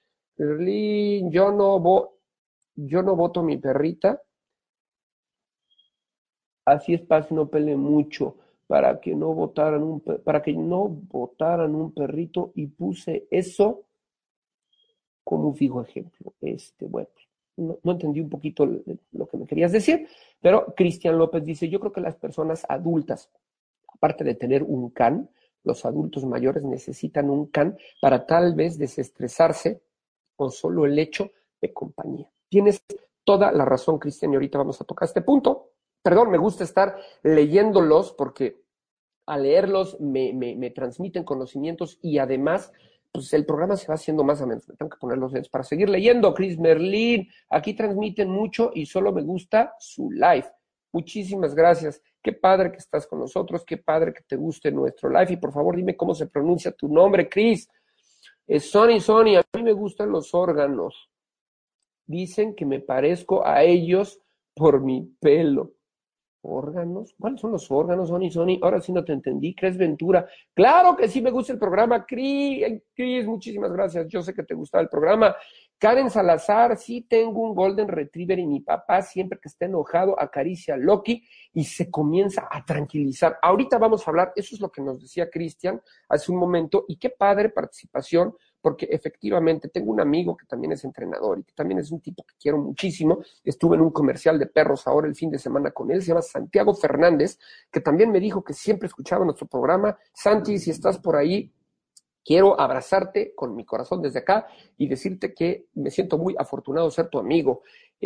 [SPEAKER 2] Berlín, yo no, vo, yo no voto mi perrita, así es, paz, no pele mucho. para que no votaran un, para que no votaran un perrito y puse eso como un fijo ejemplo. Este, bueno, no, no entendí un poquito lo que me querías decir, pero Cristian López dice, yo creo que las personas adultas, aparte de tener un can, los adultos mayores necesitan un can para tal vez desestresarse con solo el hecho de compañía. Tienes toda la razón, Cristian, y ahorita vamos a tocar este punto. Perdón, me gusta estar leyéndolos porque al leerlos me, me, me transmiten conocimientos y además pues el programa se va haciendo más ameno. Tengo que poner los dedos para seguir leyendo. Chris Merlin, aquí transmiten mucho y solo me gusta su live. Muchísimas gracias. Qué padre que estás con nosotros, qué padre que te guste nuestro live. Y por favor, dime cómo se pronuncia tu nombre, Chris. Es Sony, Sony, a mí me gustan los órganos. Dicen que me parezco a ellos por mi pelo. ¿Órganos? ¿Cuáles son los órganos, Sony, Sony? Ahora sí no te entendí. ¿Cres Ventura? Claro que sí me gusta el programa. Cris, Cris, muchísimas gracias. Yo sé que te gusta el programa. Karen Salazar, sí tengo un Golden Retriever y mi papá siempre que está enojado acaricia a Loki y se comienza a tranquilizar. Ahorita vamos a hablar, eso es lo que nos decía Cristian hace un momento y qué padre participación, porque efectivamente tengo un amigo que también es entrenador y que también es un tipo que quiero muchísimo. Estuve en un comercial de perros ahora el fin de semana con él, se llama Santiago Fernández, que también me dijo que siempre escuchaba nuestro programa. Santi, si estás por ahí, quiero abrazarte con mi corazón desde acá y decirte que me siento muy afortunado de ser tu amigo.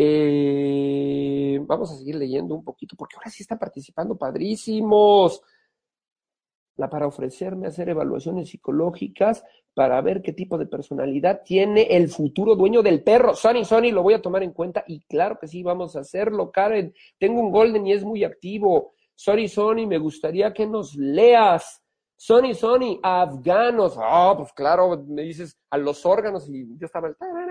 [SPEAKER 2] Eh, vamos a seguir leyendo un poquito, porque ahora sí están participando padrísimos. La para ofrecerme hacer evaluaciones psicológicas para ver qué tipo de personalidad tiene el futuro dueño del perro. Sony, Sony, lo voy a tomar en cuenta y claro que sí, vamos a hacerlo, Karen. Tengo un Golden y es muy activo. Sony, Sony, me gustaría que nos leas. Sony, Sony, afganos. Ah, oh, pues claro, me dices a los órganos y yo estaba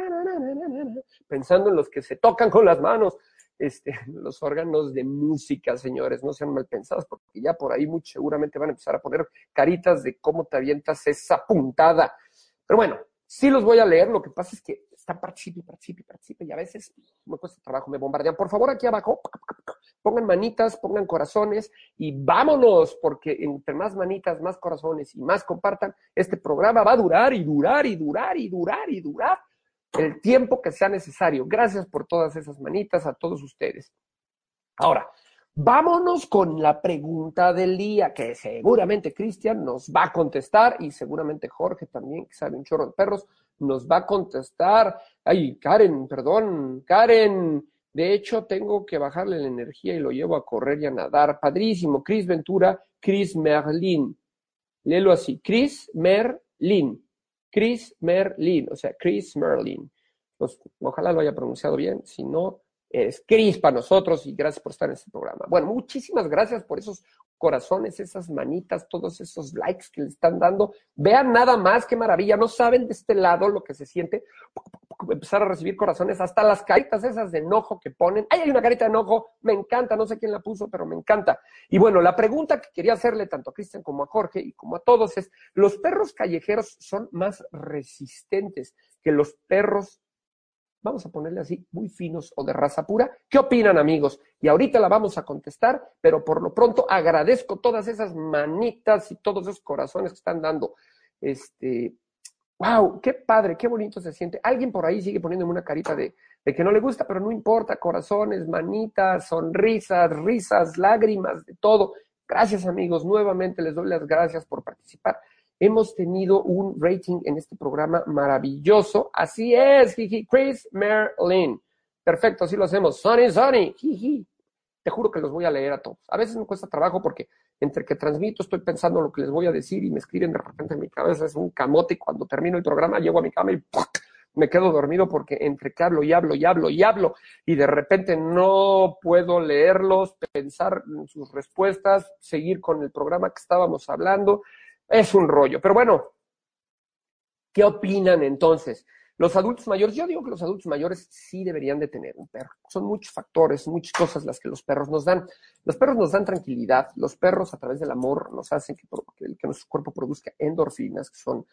[SPEAKER 2] pensando en los que se tocan con las manos. Este, los órganos de música, señores, no sean mal pensados, porque ya por ahí muy seguramente van a empezar a poner caritas de cómo te avientas esa puntada. Pero bueno, sí los voy a leer, lo que pasa es que están participe, participe, participe, y a veces me cuesta trabajo, me bombardean. Por favor, aquí abajo, pongan manitas, pongan corazones, y vámonos, porque entre más manitas, más corazones, y más compartan, este programa va a durar, y durar, y durar, y durar, y durar, el tiempo que sea necesario. Gracias por todas esas manitas a todos ustedes. Ahora, vámonos con la pregunta del día, que seguramente Cristian nos va a contestar y seguramente Jorge también, que sabe un chorro de perros, nos va a contestar. Ay, Karen, perdón, Karen, de hecho tengo que bajarle la energía y lo llevo a correr y a nadar. Padrísimo, Chris Ventura, Chris Merlin. Léelo así, Chris Merlin. Chris Merlin, o sea, Chris Merlin. Pues, ojalá lo haya pronunciado bien, si no, es Chris para nosotros y gracias por estar en este programa. Bueno, muchísimas gracias por esos corazones, esas manitas, todos esos likes que le están dando. Vean nada más, qué maravilla, no saben de este lado lo que se siente empezar a recibir corazones, hasta las caritas esas de enojo que ponen. ¡Ay, hay una carita de enojo! Me encanta, no sé quién la puso, pero me encanta. Y bueno, la pregunta que quería hacerle tanto a Cristian como a Jorge y como a todos es, ¿los perros callejeros son más resistentes que los perros, vamos a ponerle así, muy finos o de raza pura? ¿Qué opinan, amigos? Y ahorita la vamos a contestar, pero por lo pronto agradezco todas esas manitas y todos esos corazones que están dando. Este... ¡Wow! ¡Qué padre! ¡Qué bonito se siente! Alguien por ahí sigue poniéndome una carita de, de que no le gusta, pero no importa. Corazones, manitas, sonrisas, risas, lágrimas, de todo. Gracias, amigos. Nuevamente les doy las gracias por participar. Hemos tenido un rating en este programa maravilloso. Así es, jiji. Chris Merlin. Perfecto, así lo hacemos. Sonny, Sonny. Jiji. Te juro que los voy a leer a todos. A veces me cuesta trabajo porque entre que transmito estoy pensando lo que les voy a decir y me escriben de repente en mi cabeza, es un camote, y cuando termino el programa llego a mi cama y ¡puc! Me quedo dormido porque entre que hablo y hablo y hablo y hablo y de repente no puedo leerlos, pensar en sus respuestas, seguir con el programa que estábamos hablando. Es un rollo. Pero bueno, ¿qué opinan entonces? Los adultos mayores, yo digo que los adultos mayores sí deberían de tener un perro. Son muchos factores, muchas cosas las que los perros nos dan. Los perros nos dan tranquilidad. Los perros, a través del amor, nos hacen que, que, que nuestro cuerpo produzca endorfinas, que son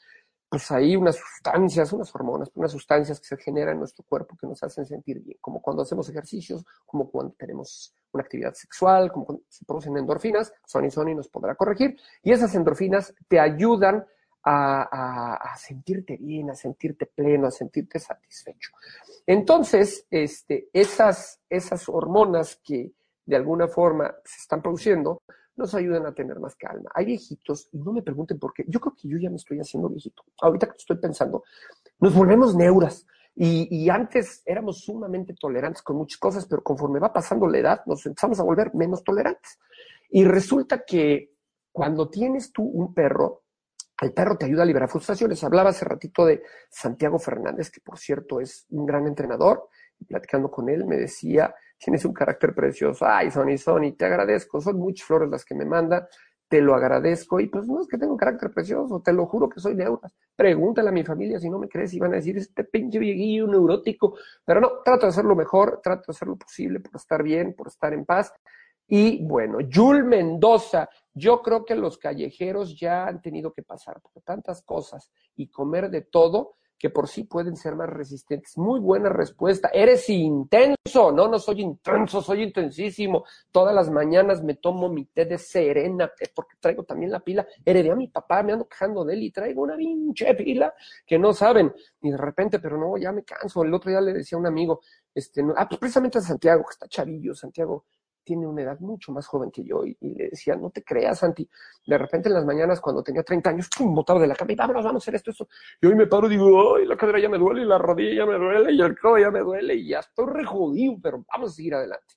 [SPEAKER 2] pues hay unas sustancias, unas hormonas, unas sustancias que se generan en nuestro cuerpo que nos hacen sentir bien, como cuando hacemos ejercicios, como cuando tenemos una actividad sexual, como cuando se producen endorfinas. Sony Sony nos podrá corregir, y esas endorfinas te ayudan a, a, a sentirte bien, a sentirte pleno, a sentirte satisfecho. Entonces, este, esas, esas hormonas que de alguna forma se están produciendo nos ayudan a tener más calma. Hay viejitos, y no me pregunten por qué, yo creo que yo ya me estoy haciendo viejito. Ahorita que estoy pensando, nos volvemos neuras. Y, y antes éramos sumamente tolerantes con muchas cosas, pero conforme va pasando la edad, nos empezamos a volver menos tolerantes. Y resulta que cuando tienes tú un perro, el perro te ayuda a liberar frustraciones. Hablaba hace ratito de Santiago Fernández, que por cierto es un gran entrenador, y platicando con él me decía, tienes un carácter precioso. Ay, Sony, Sony, te agradezco, son muchas flores las que me manda, te lo agradezco, y pues no es que tengo un carácter precioso, te lo juro que soy neuras. Pregúntale a mi familia si no me crees, y van a decir, este pinche viejillo neurótico, pero no, trato de hacerlo mejor, trato de hacer lo posible por estar bien, por estar en paz. Y bueno, Yul Mendoza, yo creo que los callejeros ya han tenido que pasar por tantas cosas y comer de todo que por sí pueden ser más resistentes. Muy buena respuesta. Eres intenso. No, no soy intenso, soy intensísimo. Todas las mañanas me tomo mi té de Serena, porque traigo también la pila. Heredé a mi papá, me ando quejando de él y traigo una pinche pila que no saben. Y de repente, pero no, ya me canso. El otro día le decía a un amigo, este, no, ah, pues precisamente a Santiago, que está chavillo, Santiago tiene una edad mucho más joven que yo, y, y le decía, no te creas, Santi. De repente en las mañanas, cuando tenía treinta años, pum, botaba de la cama y vámonos, vamos a hacer esto, esto. Y hoy me paro y digo, ay, la cadera ya me duele, y la rodilla ya me duele, y el codo ya me duele, y ya estoy re jodido, pero vamos a seguir adelante.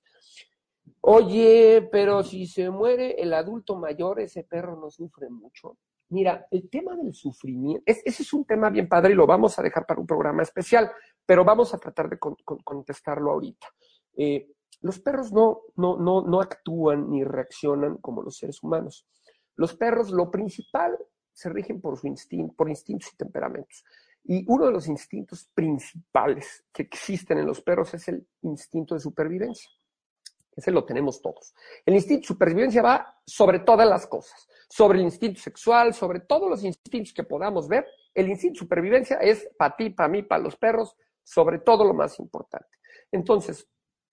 [SPEAKER 2] Oye, pero si se muere el adulto mayor, ese perro no sufre mucho. Mira, el tema del sufrimiento, es, ese es un tema bien padre y lo vamos a dejar para un programa especial, pero vamos a tratar de con, con, contestarlo ahorita. Eh, Los perros no, no, no, no actúan ni reaccionan como los seres humanos. Los perros, lo principal, se rigen por, su instinto, por instintos y temperamentos. Y uno de los instintos principales que existen en los perros es el instinto de supervivencia. Ese lo tenemos todos. El instinto de supervivencia va sobre todas las cosas, sobre el instinto sexual, sobre todos los instintos que podamos ver. El instinto de supervivencia es para ti, para mí, para los perros, sobre todo lo más importante. Entonces,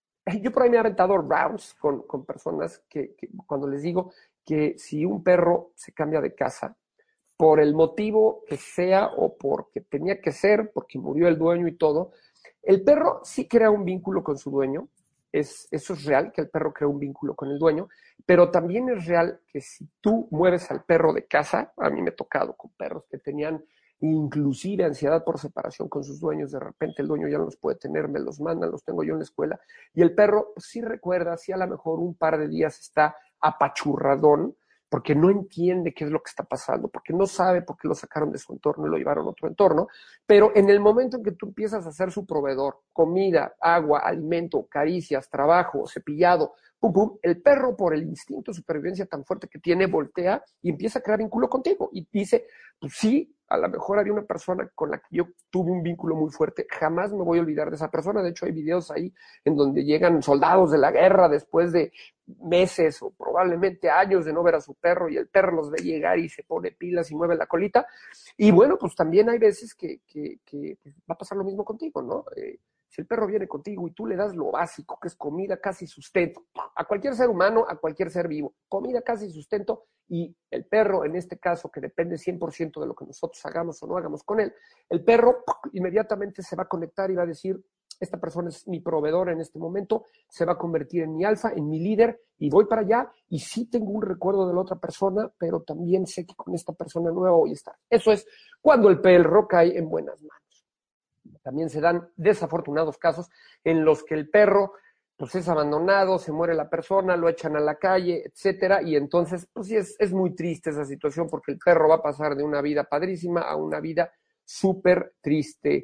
[SPEAKER 2] yo por ahí me he aventado rounds con, con personas que, que cuando les digo que si un perro se cambia de casa, por el motivo que sea o porque tenía que ser, porque murió el dueño y todo, el perro sí crea un vínculo con su dueño. Es, eso es real, que el perro crea un vínculo con el dueño, pero también es real que si tú mueves al perro de casa, a mí me he tocado con perros que tenían inclusive ansiedad por separación con sus dueños, de repente el dueño ya no los puede tener, me los mandan, los tengo yo en la escuela, y el perro pues, sí recuerda, sí a lo mejor un par de días está apachurradón, porque no entiende qué es lo que está pasando, porque no sabe por qué lo sacaron de su entorno y lo llevaron a otro entorno, pero en el momento en que tú empiezas a ser su proveedor, comida, agua, alimento, caricias, trabajo, cepillado, pum, pum, el perro por el instinto de supervivencia tan fuerte que tiene, voltea y empieza a crear vínculo contigo y dice, pues sí, a lo mejor había una persona con la que yo tuve un vínculo muy fuerte, jamás me voy a olvidar de esa persona. De hecho hay videos ahí en donde llegan soldados de la guerra después de meses o probablemente años de no ver a su perro y el perro los ve llegar y se pone pilas y mueve la colita. Y bueno, pues también hay veces que, que, que va a pasar lo mismo contigo, ¿no? Eh, si el perro viene contigo y tú le das lo básico, que es comida, casi sustento, a cualquier ser humano, a cualquier ser vivo, comida, casi sustento, y el perro, en este caso, que depende cien por ciento de lo que nosotros hagamos o no hagamos con él, el perro inmediatamente se va a conectar y va a decir, esta persona es mi proveedor en este momento, se va a convertir en mi alfa, en mi líder, y voy para allá, y sí tengo un recuerdo de la otra persona, pero también sé que con esta persona nueva voy a estar. Eso es cuando el perro cae en buenas manos. También se dan desafortunados casos en los que el perro pues es abandonado, se muere la persona, lo echan a la calle, etcétera, y entonces pues sí es, es muy triste esa situación porque el perro va a pasar de una vida padrísima a una vida súper triste.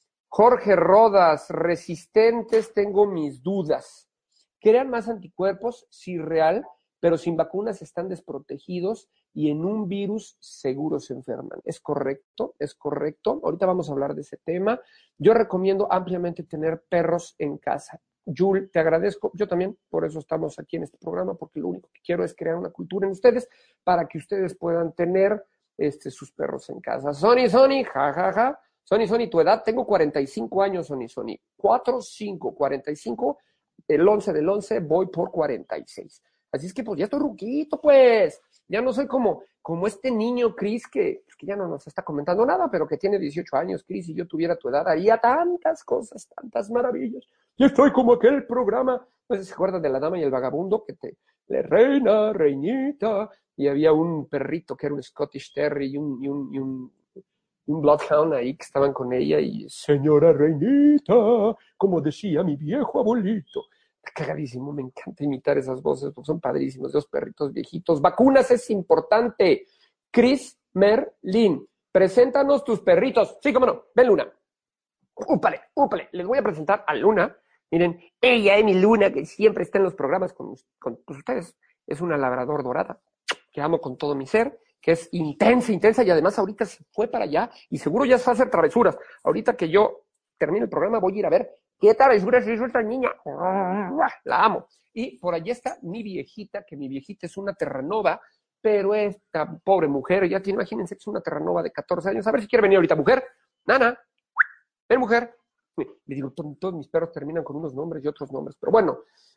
[SPEAKER 2] Jorge Rodas, resistentes, tengo mis dudas. ¿Crean más anticuerpos? Sí, real, pero sin vacunas están desprotegidos y en un virus seguro se enferman. Es correcto, es correcto. Ahorita vamos a hablar de ese tema. Yo recomiendo ampliamente tener perros en casa. Yul, te agradezco. Yo también, por eso estamos aquí en este programa, porque lo único que quiero es crear una cultura en ustedes para que ustedes puedan tener este, sus perros en casa. Sony, Sony, ja, ja, ja. Sony, Sony, tu edad, tengo cuarenta y cinco años, Sony, Sony. cuatro, cinco, cuarenta y cinco, el once del once voy por cuarenta y seis. Así es que pues ya estoy ruquito, pues. Ya no soy como, como este niño, Chris, que, que ya no nos está comentando nada, pero que tiene dieciocho años, Chris, y yo tuviera tu edad, haría tantas cosas, tantas maravillas. Y estoy como aquel programa, no sé si se acuerdan de La Dama y el Vagabundo, que te, le reina, reinita, y había un perrito que era un Scottish Terrier y un, y un, y un, un Bloodhound ahí que estaban con ella, y señora reinita, como decía mi viejo abuelito. Cagadísimo, me encanta imitar esas voces, porque son padrísimos, los perritos viejitos. Vacunas es importante. Chris Merlin, preséntanos tus perritos. Sí, cómo no, ven Luna. Úpale, úpale, les voy a presentar a Luna. Miren, ella es mi Luna, que siempre está en los programas con, con pues, ustedes. Es una labrador dorada, que amo con todo mi ser, que es intensa, intensa, y además ahorita se fue para allá, y seguro ya se va a hacer travesuras. Ahorita que yo termine el programa voy a ir a ver qué travesuras hizo esta niña. La amo. Y por allí está mi viejita, que mi viejita es una terranova, pero esta pobre mujer, ya tiene, imagínense que es una terranova de catorce años. A ver si quiere venir ahorita, mujer. Nana, ven, mujer. Le digo, todos mis perros terminan con unos nombres y otros nombres. Pero bueno,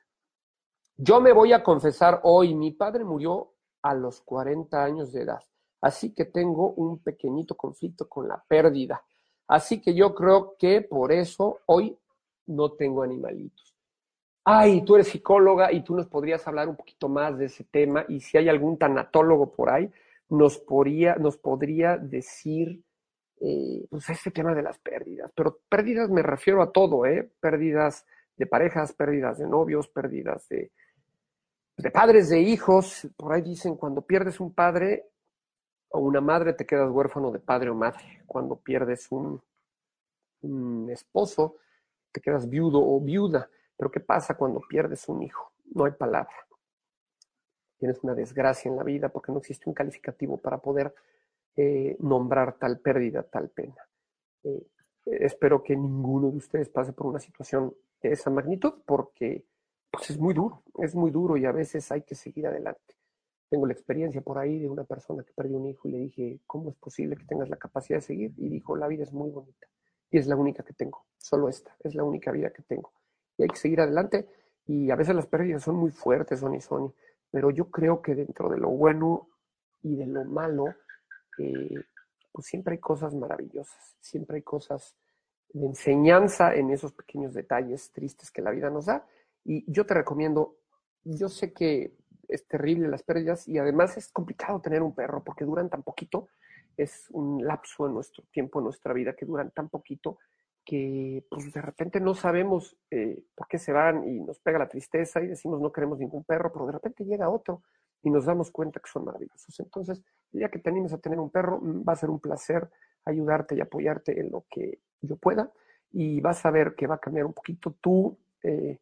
[SPEAKER 2] yo me voy a confesar hoy. Mi padre murió a los cuarenta años de edad. Así que tengo un pequeñito conflicto con la pérdida. Así que yo creo que por eso hoy no tengo animalitos. Ay, tú eres psicóloga y tú nos podrías hablar un poquito más de ese tema, y si hay algún tanatólogo por ahí, nos podría, nos podría decir eh, pues este tema de las pérdidas. Pero pérdidas me refiero a todo, ¿eh? Pérdidas de parejas, pérdidas de novios, pérdidas de, de padres, de hijos. Por ahí dicen, cuando pierdes un padre o una madre, te quedas huérfano de padre o madre. Cuando pierdes un, un esposo, te quedas viudo o viuda. Pero ¿qué pasa cuando pierdes un hijo? No hay palabra. Tienes una desgracia en la vida porque no existe un calificativo para poder eh, nombrar tal pérdida, tal pena. Eh, espero que ninguno de ustedes pase por una situación de esa magnitud, porque pues, es muy duro, es muy duro, y a veces hay que seguir adelante. Tengo la experiencia por ahí de una persona que perdió un hijo, y le dije, ¿cómo es posible que tengas la capacidad de seguir? Y dijo, la vida es muy bonita y es la única que tengo, solo esta, es la única vida que tengo. Y hay que seguir adelante, y a veces las pérdidas son muy fuertes, Sony, Sony, pero yo creo que dentro de lo bueno y de lo malo, eh, pues siempre hay cosas maravillosas, siempre hay cosas de enseñanza en esos pequeños detalles tristes que la vida nos da. Y yo te recomiendo, yo sé que es terrible las pérdidas, y además es complicado tener un perro porque duran tan poquito, es un lapso en nuestro tiempo, en nuestra vida, que duran tan poquito que pues de repente no sabemos eh, por qué se van, y nos pega la tristeza y decimos no queremos ningún perro, pero de repente llega otro y nos damos cuenta que son maravillosos. Entonces, el día que te animes a tener un perro, va a ser un placer ayudarte y apoyarte en lo que yo pueda, y vas a ver que va a cambiar un poquito tu, eh,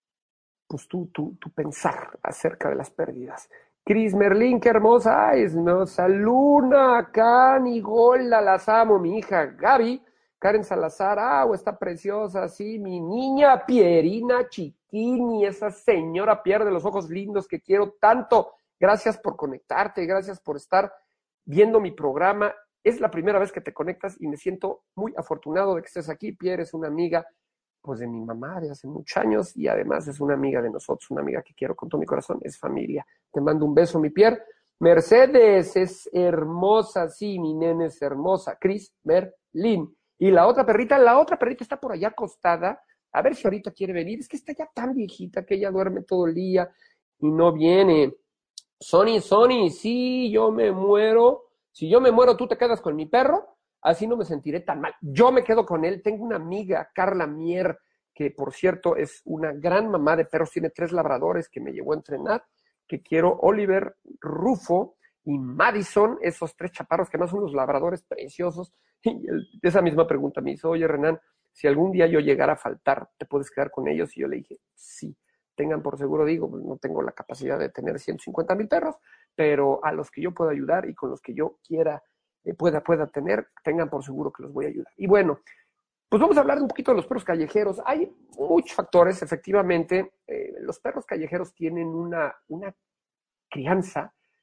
[SPEAKER 2] pues tu, tu, tu pensar acerca de las pérdidas. Chris Merlin, qué hermosa, ay, hermosa Luna, Cani, Gola, las amo, mi hija Gaby, Karen Salazar, ah, está preciosa, sí, mi niña Pierina Chiquini, esa señora Pierre de los ojos lindos que quiero tanto. Gracias por conectarte, gracias por estar viendo mi programa. Es la primera vez que te conectas y me siento muy afortunado de que estés aquí. Pierre es una amiga pues de mi mamá de hace muchos años, y además es una amiga de nosotros, una amiga que quiero con todo mi corazón, es familia. Te mando un beso, mi Pierre. Mercedes es hermosa, sí, mi nene es hermosa. Chris Merlin. Y la otra perrita, la otra perrita está por allá acostada, a ver si ahorita quiere venir. Es que está ya tan viejita que ella duerme todo el día y no viene. Sony, Sony, sí, yo me muero. Si yo me muero, tú te quedas con mi perro. Así no me sentiré tan mal. Yo me quedo con él. Tengo una amiga, Carla Mier, que por cierto es una gran mamá de perros. Tiene tres labradores que me llevó a entrenar, que quiero. Oliver, Rufo y Madison, esos tres chaparros que más son unos labradores preciosos. Y el, esa misma pregunta me hizo, oye, Renan, si algún día yo llegara a faltar, ¿te puedes quedar con ellos? Y yo le dije, sí. Tengan por seguro, digo, pues no tengo la capacidad de tener ciento cincuenta mil perros, pero a los que yo pueda ayudar y con los que yo quiera, eh, pueda, pueda tener, tengan por seguro que los voy a ayudar. Y bueno, pues vamos a hablar un poquito de los perros callejeros. Hay muchos factores, efectivamente. Eh, los perros callejeros tienen una, una crianza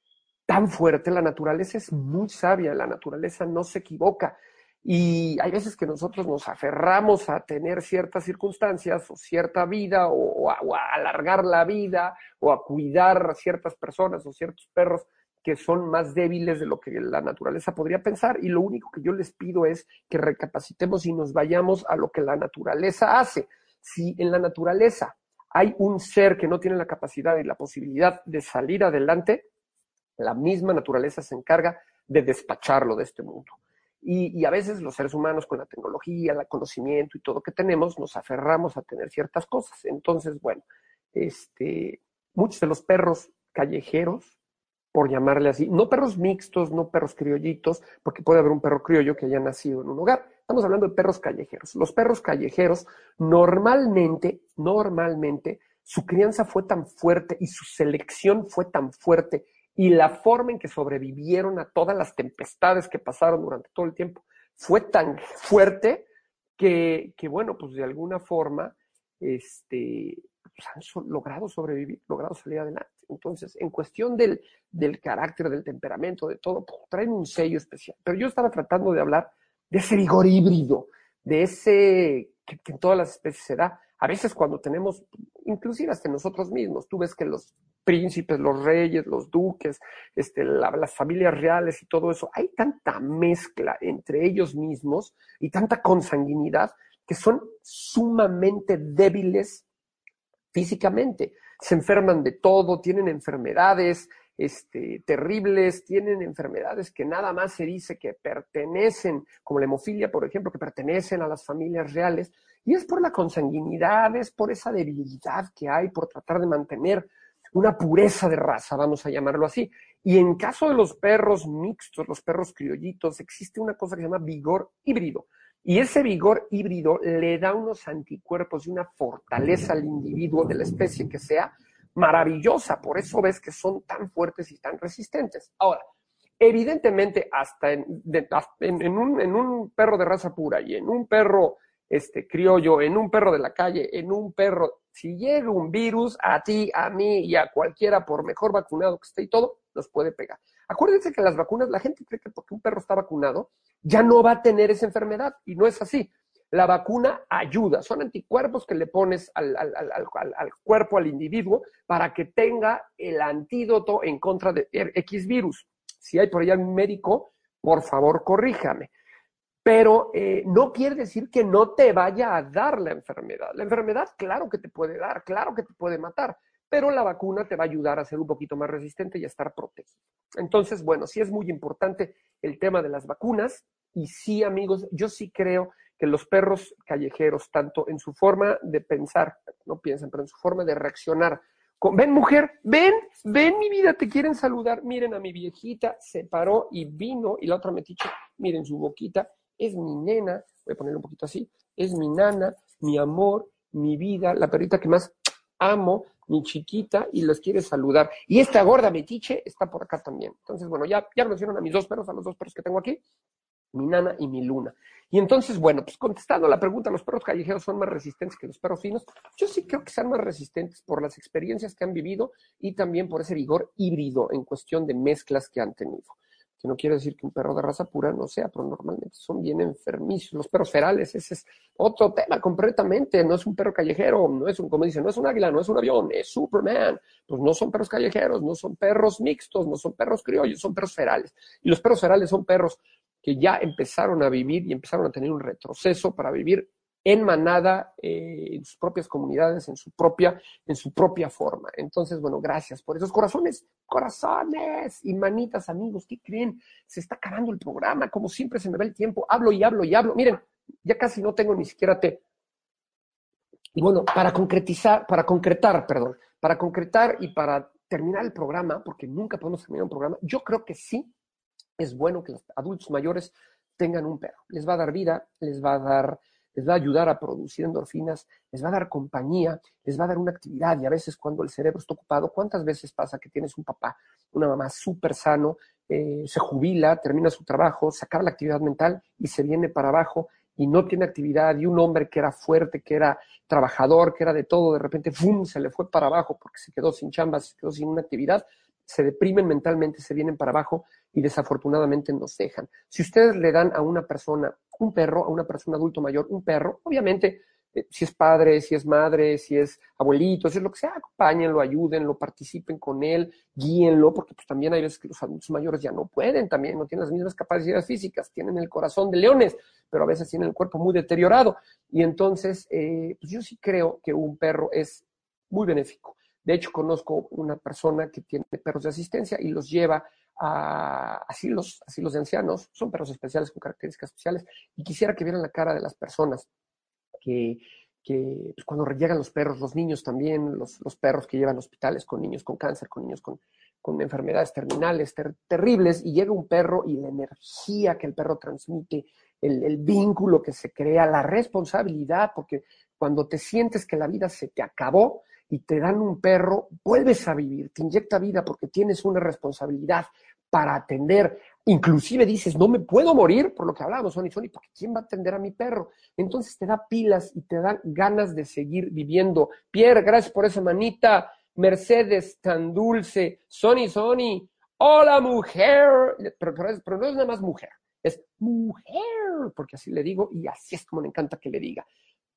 [SPEAKER 2] tan fuerte. La naturaleza es muy sabia, la naturaleza no se equivoca. Y hay veces que nosotros nos aferramos a tener ciertas circunstancias o cierta vida o, o, a, o a alargar la vida o a cuidar a ciertas personas o ciertos perros que son más débiles de lo que la naturaleza podría pensar. Y lo único que yo les pido es que recapacitemos y nos vayamos a lo que la naturaleza hace. Si en la naturaleza hay un ser que no tiene la capacidad y la posibilidad de salir adelante, la misma naturaleza se encarga de despacharlo de este mundo. Y, y a veces los seres humanos con la tecnología, el conocimiento y todo que tenemos, nos aferramos a tener ciertas cosas. Entonces, bueno, este, muchos de los perros callejeros, por llamarle así, no perros mixtos, no perros criollitos, porque puede haber un perro criollo que haya nacido en un hogar. Estamos hablando de perros callejeros. Los perros callejeros normalmente, normalmente, su crianza fue tan fuerte y su selección fue tan fuerte y la forma en que sobrevivieron a todas las tempestades que pasaron durante todo el tiempo fue tan fuerte que, que bueno, pues de alguna forma este, pues han so logrado sobrevivir, logrado salir adelante. Entonces, en cuestión del, del carácter, del temperamento, de todo, pues, traen un sello especial. Pero yo estaba tratando de hablar de ese vigor híbrido, de ese que, que en todas las especies se da. A veces cuando tenemos, inclusive hasta nosotros mismos, tú ves que los príncipes, los reyes, los duques, este, la, las familias reales y todo eso, hay tanta mezcla entre ellos mismos y tanta consanguinidad que son sumamente débiles físicamente. Se enferman de todo, tienen enfermedades este, terribles, tienen enfermedades que nada más se dice que pertenecen, como la hemofilia, por ejemplo, que pertenecen a las familias reales, y es por la consanguinidad, es por esa debilidad que hay, por tratar de mantener una pureza de raza, vamos a llamarlo así. Y en caso de los perros mixtos, los perros criollitos, existe una cosa que se llama vigor híbrido. Y ese vigor híbrido le da unos anticuerpos y una fortaleza al individuo de la especie que sea maravillosa. Por eso ves que son tan fuertes y tan resistentes. Ahora, evidentemente, hasta en, de, en, en, un, en un perro de raza pura y en un perro este, criollo, en un perro de la calle, en un perro, si llega un virus, a ti, a mí y a cualquiera, por mejor vacunado que esté y todo, nos puede pegar. Acuérdense que las vacunas, la gente cree que porque un perro está vacunado, ya no va a tener esa enfermedad, y no es así. La vacuna ayuda, son anticuerpos que le pones al, al, al, al, al cuerpo, al individuo, para que tenga el antídoto en contra de X virus. Si hay por allá un médico, por favor, corríjame. Pero eh, no quiere decir que no te vaya a dar la enfermedad. La enfermedad, claro que te puede dar, claro que te puede matar, pero la vacuna te va a ayudar a ser un poquito más resistente y a estar protegido. Entonces, bueno, sí es muy importante el tema de las vacunas, y sí, amigos, yo sí creo que los perros callejeros, tanto en su forma de pensar, no piensan, pero en su forma de reaccionar, con, ven mujer, ven, ven mi vida, te quieren saludar, miren a mi viejita, se paró y vino, y la otra metiche, miren su boquita, es mi nena, voy a ponerlo un poquito así, es mi nana, mi amor, mi vida, la perrita que más amo, mi chiquita, y los quiere saludar. Y esta gorda metiche está por acá también. Entonces, bueno, ya, ya mencionan a mis dos perros, a los dos perros que tengo aquí, mi nana y mi luna. Y entonces, bueno, pues contestando la pregunta, ¿los perros callejeros son más resistentes que los perros finos? Yo sí creo que sean más resistentes por las experiencias que han vivido y también por ese vigor híbrido en cuestión de mezclas que han tenido. Que no quiere decir que un perro de raza pura no sea, pero normalmente son bien enfermizos. Los perros ferales, ese es otro tema completamente. No es un perro callejero, no es un, como dicen, no es un águila, no es un avión, es Superman. Pues no son perros callejeros, no son perros mixtos, no son perros criollos, son perros ferales. Y los perros ferales son perros que ya empezaron a vivir y empezaron a tener un retroceso para vivir en manada, eh, en sus propias comunidades, en su propia, en su propia forma. Entonces, bueno, gracias por esos corazones, corazones y manitas, amigos, ¿qué creen? Se está acabando el programa, como siempre se me va el tiempo, hablo y hablo y hablo. Miren, ya casi no tengo ni siquiera té. Y bueno, para concretizar, para concretar, perdón, para concretar y para terminar el programa, porque nunca podemos terminar un programa, yo creo que sí es bueno que los adultos mayores tengan un perro. Les va a dar vida, les va a dar, les va a ayudar a producir endorfinas, les va a dar compañía, les va a dar una actividad. Y a veces cuando el cerebro está ocupado, ¿cuántas veces pasa que tienes un papá, una mamá súper sano, eh, se jubila, termina su trabajo, se acaba la actividad mental y se viene para abajo y no tiene actividad, y un hombre que era fuerte, que era trabajador, que era de todo, de repente ¡fum!, se le fue para abajo porque se quedó sin chamba, se quedó sin una actividad? se deprimen mentalmente, se vienen para abajo y desafortunadamente nos dejan. Si ustedes le dan a una persona, un perro, a una persona adulto mayor, un perro, obviamente, eh, si es padre, si es madre, si es abuelito, si es lo que sea, acompáñenlo, ayúdenlo, participen con él, guíenlo, porque pues también hay veces que los adultos mayores ya no pueden, también no tienen las mismas capacidades físicas, tienen el corazón de leones, pero a veces tienen el cuerpo muy deteriorado. Y entonces, eh, pues yo sí creo que un perro es muy benéfico. De hecho, conozco una persona que tiene perros de asistencia y los lleva a asilos, asilos de ancianos. Son perros especiales con características especiales. Y quisiera que vieran la cara de las personas que, que pues cuando llegan los perros, los niños también, los, los perros que llevan hospitales con niños con cáncer, con niños con, con enfermedades terminales ter, terribles, y llega un perro y la energía que el perro transmite, el, el vínculo que se crea, la responsabilidad, porque cuando te sientes que la vida se te acabó y te dan un perro, vuelves a vivir, te inyecta vida porque tienes una responsabilidad para atender. Inclusive dices, no me puedo morir, por lo que hablábamos, Sony, Sony, porque ¿quién va a atender a mi perro? Entonces te da pilas y te da ganas de seguir viviendo. Pierre, gracias por esa manita. Mercedes, tan dulce. Sony, Sony, hola mujer. Pero, pero, pero no es nada más mujer, es mujer, porque así le digo y así es como me encanta que le diga.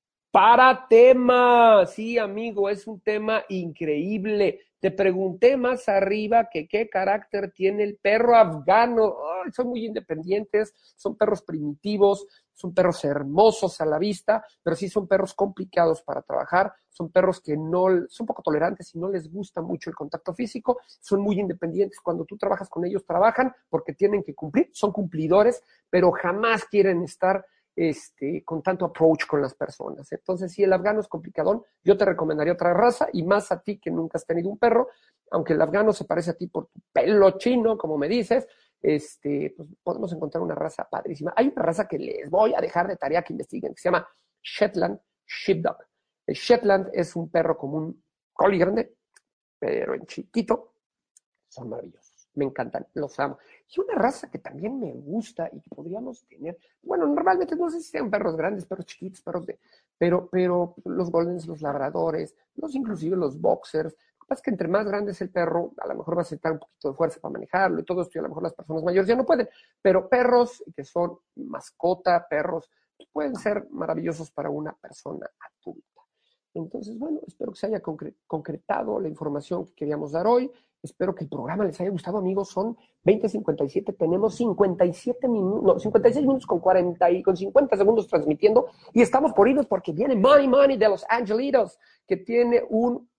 [SPEAKER 2] Para tema, sí, amigo, es un tema increíble. Te pregunté más arriba que qué carácter tiene el perro afgano. Oh, son muy independientes, son perros primitivos, son perros hermosos a la vista, pero sí son perros complicados para trabajar. Son perros que no, son poco tolerantes y no les gusta mucho el contacto físico. Son muy independientes. Cuando tú trabajas con ellos, trabajan porque tienen que cumplir, son cumplidores, pero jamás quieren estar Este, con tanto approach con las personas. Entonces, si el afgano es complicadón, yo te recomendaría otra raza, y más a ti que nunca has tenido un perro, aunque el afgano se parece a ti por tu pelo chino, como me dices, este, pues podemos encontrar una raza padrísima. Hay una raza que les voy a dejar de tarea que investiguen, que se llama Shetland Sheepdog. El Shetland es un perro como un collie grande, pero en chiquito. Son maravillosos. Me encantan, los amo. Y una raza que también me gusta y que podríamos tener, bueno, normalmente no sé si sean perros grandes, perros chiquitos, perros de, pero, pero los goldens, los labradores, los inclusive los boxers. Lo que pasa es que entre más grande es el perro, a lo mejor va a necesitar un poquito de fuerza para manejarlo y todo esto, y a lo mejor las personas mayores ya no pueden, pero perros que son mascota, perros, pueden ser maravillosos para una persona adulta. Entonces, bueno, espero que se haya concre- concretado la información que queríamos dar hoy. Espero que el programa les haya gustado, amigos. Son veinte cincuenta y siete, tenemos cincuenta y siete minutos, no, cincuenta y seis minutos con cuarenta y con cincuenta segundos transmitiendo, y estamos por irnos porque viene Money Money de Los Angelitos, que tiene un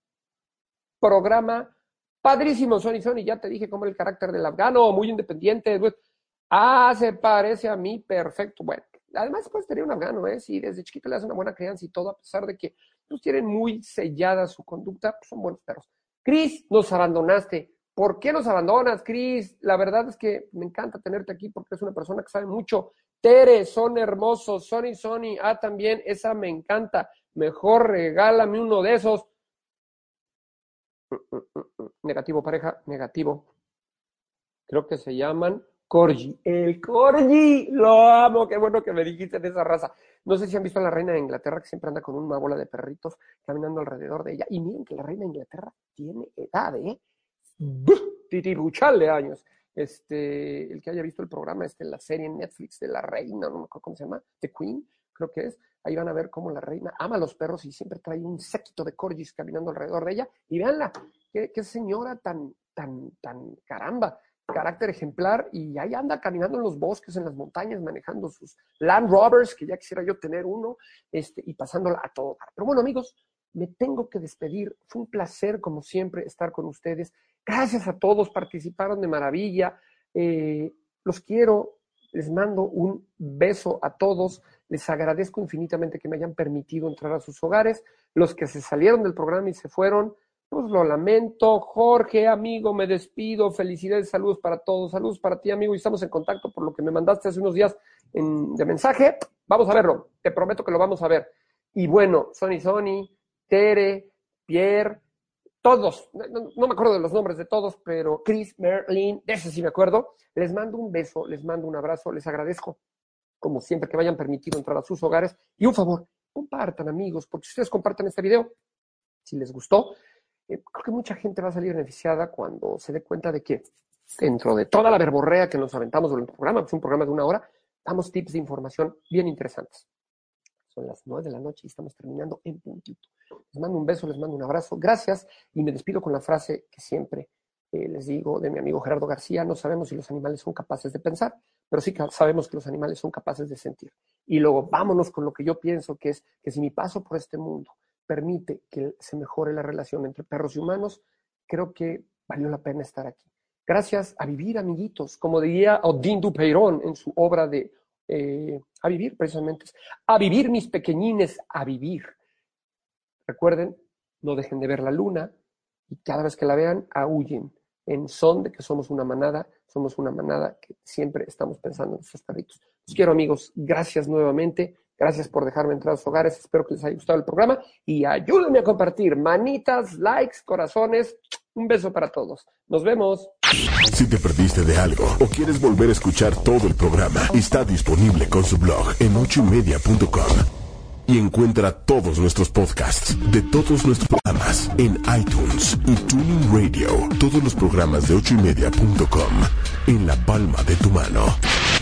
[SPEAKER 2] programa padrísimo. Sony, Sony, ya te dije cómo era el carácter del afgano, muy independiente. Ah, se parece a mí, perfecto. Bueno, además puedes tener un afgano, ¿eh? Si desde chiquito le das una buena crianza y todo, a pesar de que pues, tienen muy sellada su conducta, pues, son buenos perros. Cris, nos abandonaste. ¿Por qué nos abandonas, Cris? La verdad es que me encanta tenerte aquí porque es una persona que sabe mucho. Tere, son hermosos. Sony, Sony, ah, también, esa me encanta. Mejor regálame uno de esos. Negativo, pareja, negativo. Creo que se llaman Corgi. El Corgi, lo amo, qué bueno que me dijiste de esa raza. No sé si han visto a la reina de Inglaterra, que siempre anda con una bola de perritos caminando alrededor de ella. Y miren que la reina de Inglaterra tiene edad, ¿eh? Titibuchal de años. Este, el que haya visto el programa, este, la serie en Netflix de la reina, no me acuerdo cómo se llama, The Queen, creo que es. Ahí van a ver cómo la reina ama a los perros y siempre trae un séquito de corgis caminando alrededor de ella. Y véanla, qué, qué señora tan, tan, tan, caramba, carácter ejemplar, y ahí anda caminando en los bosques, en las montañas, manejando sus Land Rovers, que ya quisiera yo tener uno, este, y pasándola a todo dar. Pero bueno, amigos, me tengo que despedir. Fue un placer, como siempre, estar con ustedes. Gracias a todos, participaron de maravilla. Eh, los quiero, les mando un beso a todos. Les agradezco infinitamente que me hayan permitido entrar a sus hogares. Los que se salieron del programa y se fueron, pues lo lamento. Jorge, amigo, me despido. Felicidades, saludos para todos. Saludos para ti, amigo, y estamos en contacto por lo que me mandaste hace unos días en, de mensaje. Vamos a verlo. Te prometo que lo vamos a ver. Y bueno, Sony, Sony, Tere, Pierre, todos, no, no me acuerdo de los nombres de todos, pero Chris, Merlin, de ese sí me acuerdo. Les mando un beso, les mando un abrazo, les agradezco, como siempre, que me hayan permitido entrar a sus hogares. Y un favor, compartan, amigos, porque si ustedes comparten este video, si les gustó, Eh, creo que mucha gente va a salir beneficiada cuando se dé cuenta de que dentro de toda la verborrea que nos aventamos durante el programa, que es un programa de una hora, damos tips de información bien interesantes. Son las nueve de la noche y estamos terminando en puntito. Les mando un beso, les mando un abrazo. Gracias y me despido con la frase que siempre eh, les digo de mi amigo Gerardo García: no sabemos si los animales son capaces de pensar, pero sí sabemos que los animales son capaces de sentir. Y luego vámonos con lo que yo pienso, que es que si mi paso por este mundo permite que se mejore la relación entre perros y humanos, creo que valió la pena estar aquí. Gracias, a vivir, amiguitos. Como diría Odín Dupeirón en su obra de eh, A Vivir, precisamente, a vivir, mis pequeñines, a vivir. Recuerden, no dejen de ver la luna y cada vez que la vean, aúllen en son de que somos una manada, somos una manada que siempre estamos pensando en nuestros perritos. Los quiero, amigos. Gracias nuevamente. Gracias por dejarme entrar a sus hogares. Espero que les haya gustado el programa y ayúdenme a compartir. Manitas, likes, corazones. Un beso para todos. Nos vemos.
[SPEAKER 1] Si te perdiste de algo o quieres volver a escuchar todo el programa, está disponible con su blog en ocho y media punto com. Y encuentra todos nuestros podcasts de todos nuestros programas en iTunes y Tuning Radio. Todos los programas de ocho y media punto com en la palma de tu mano.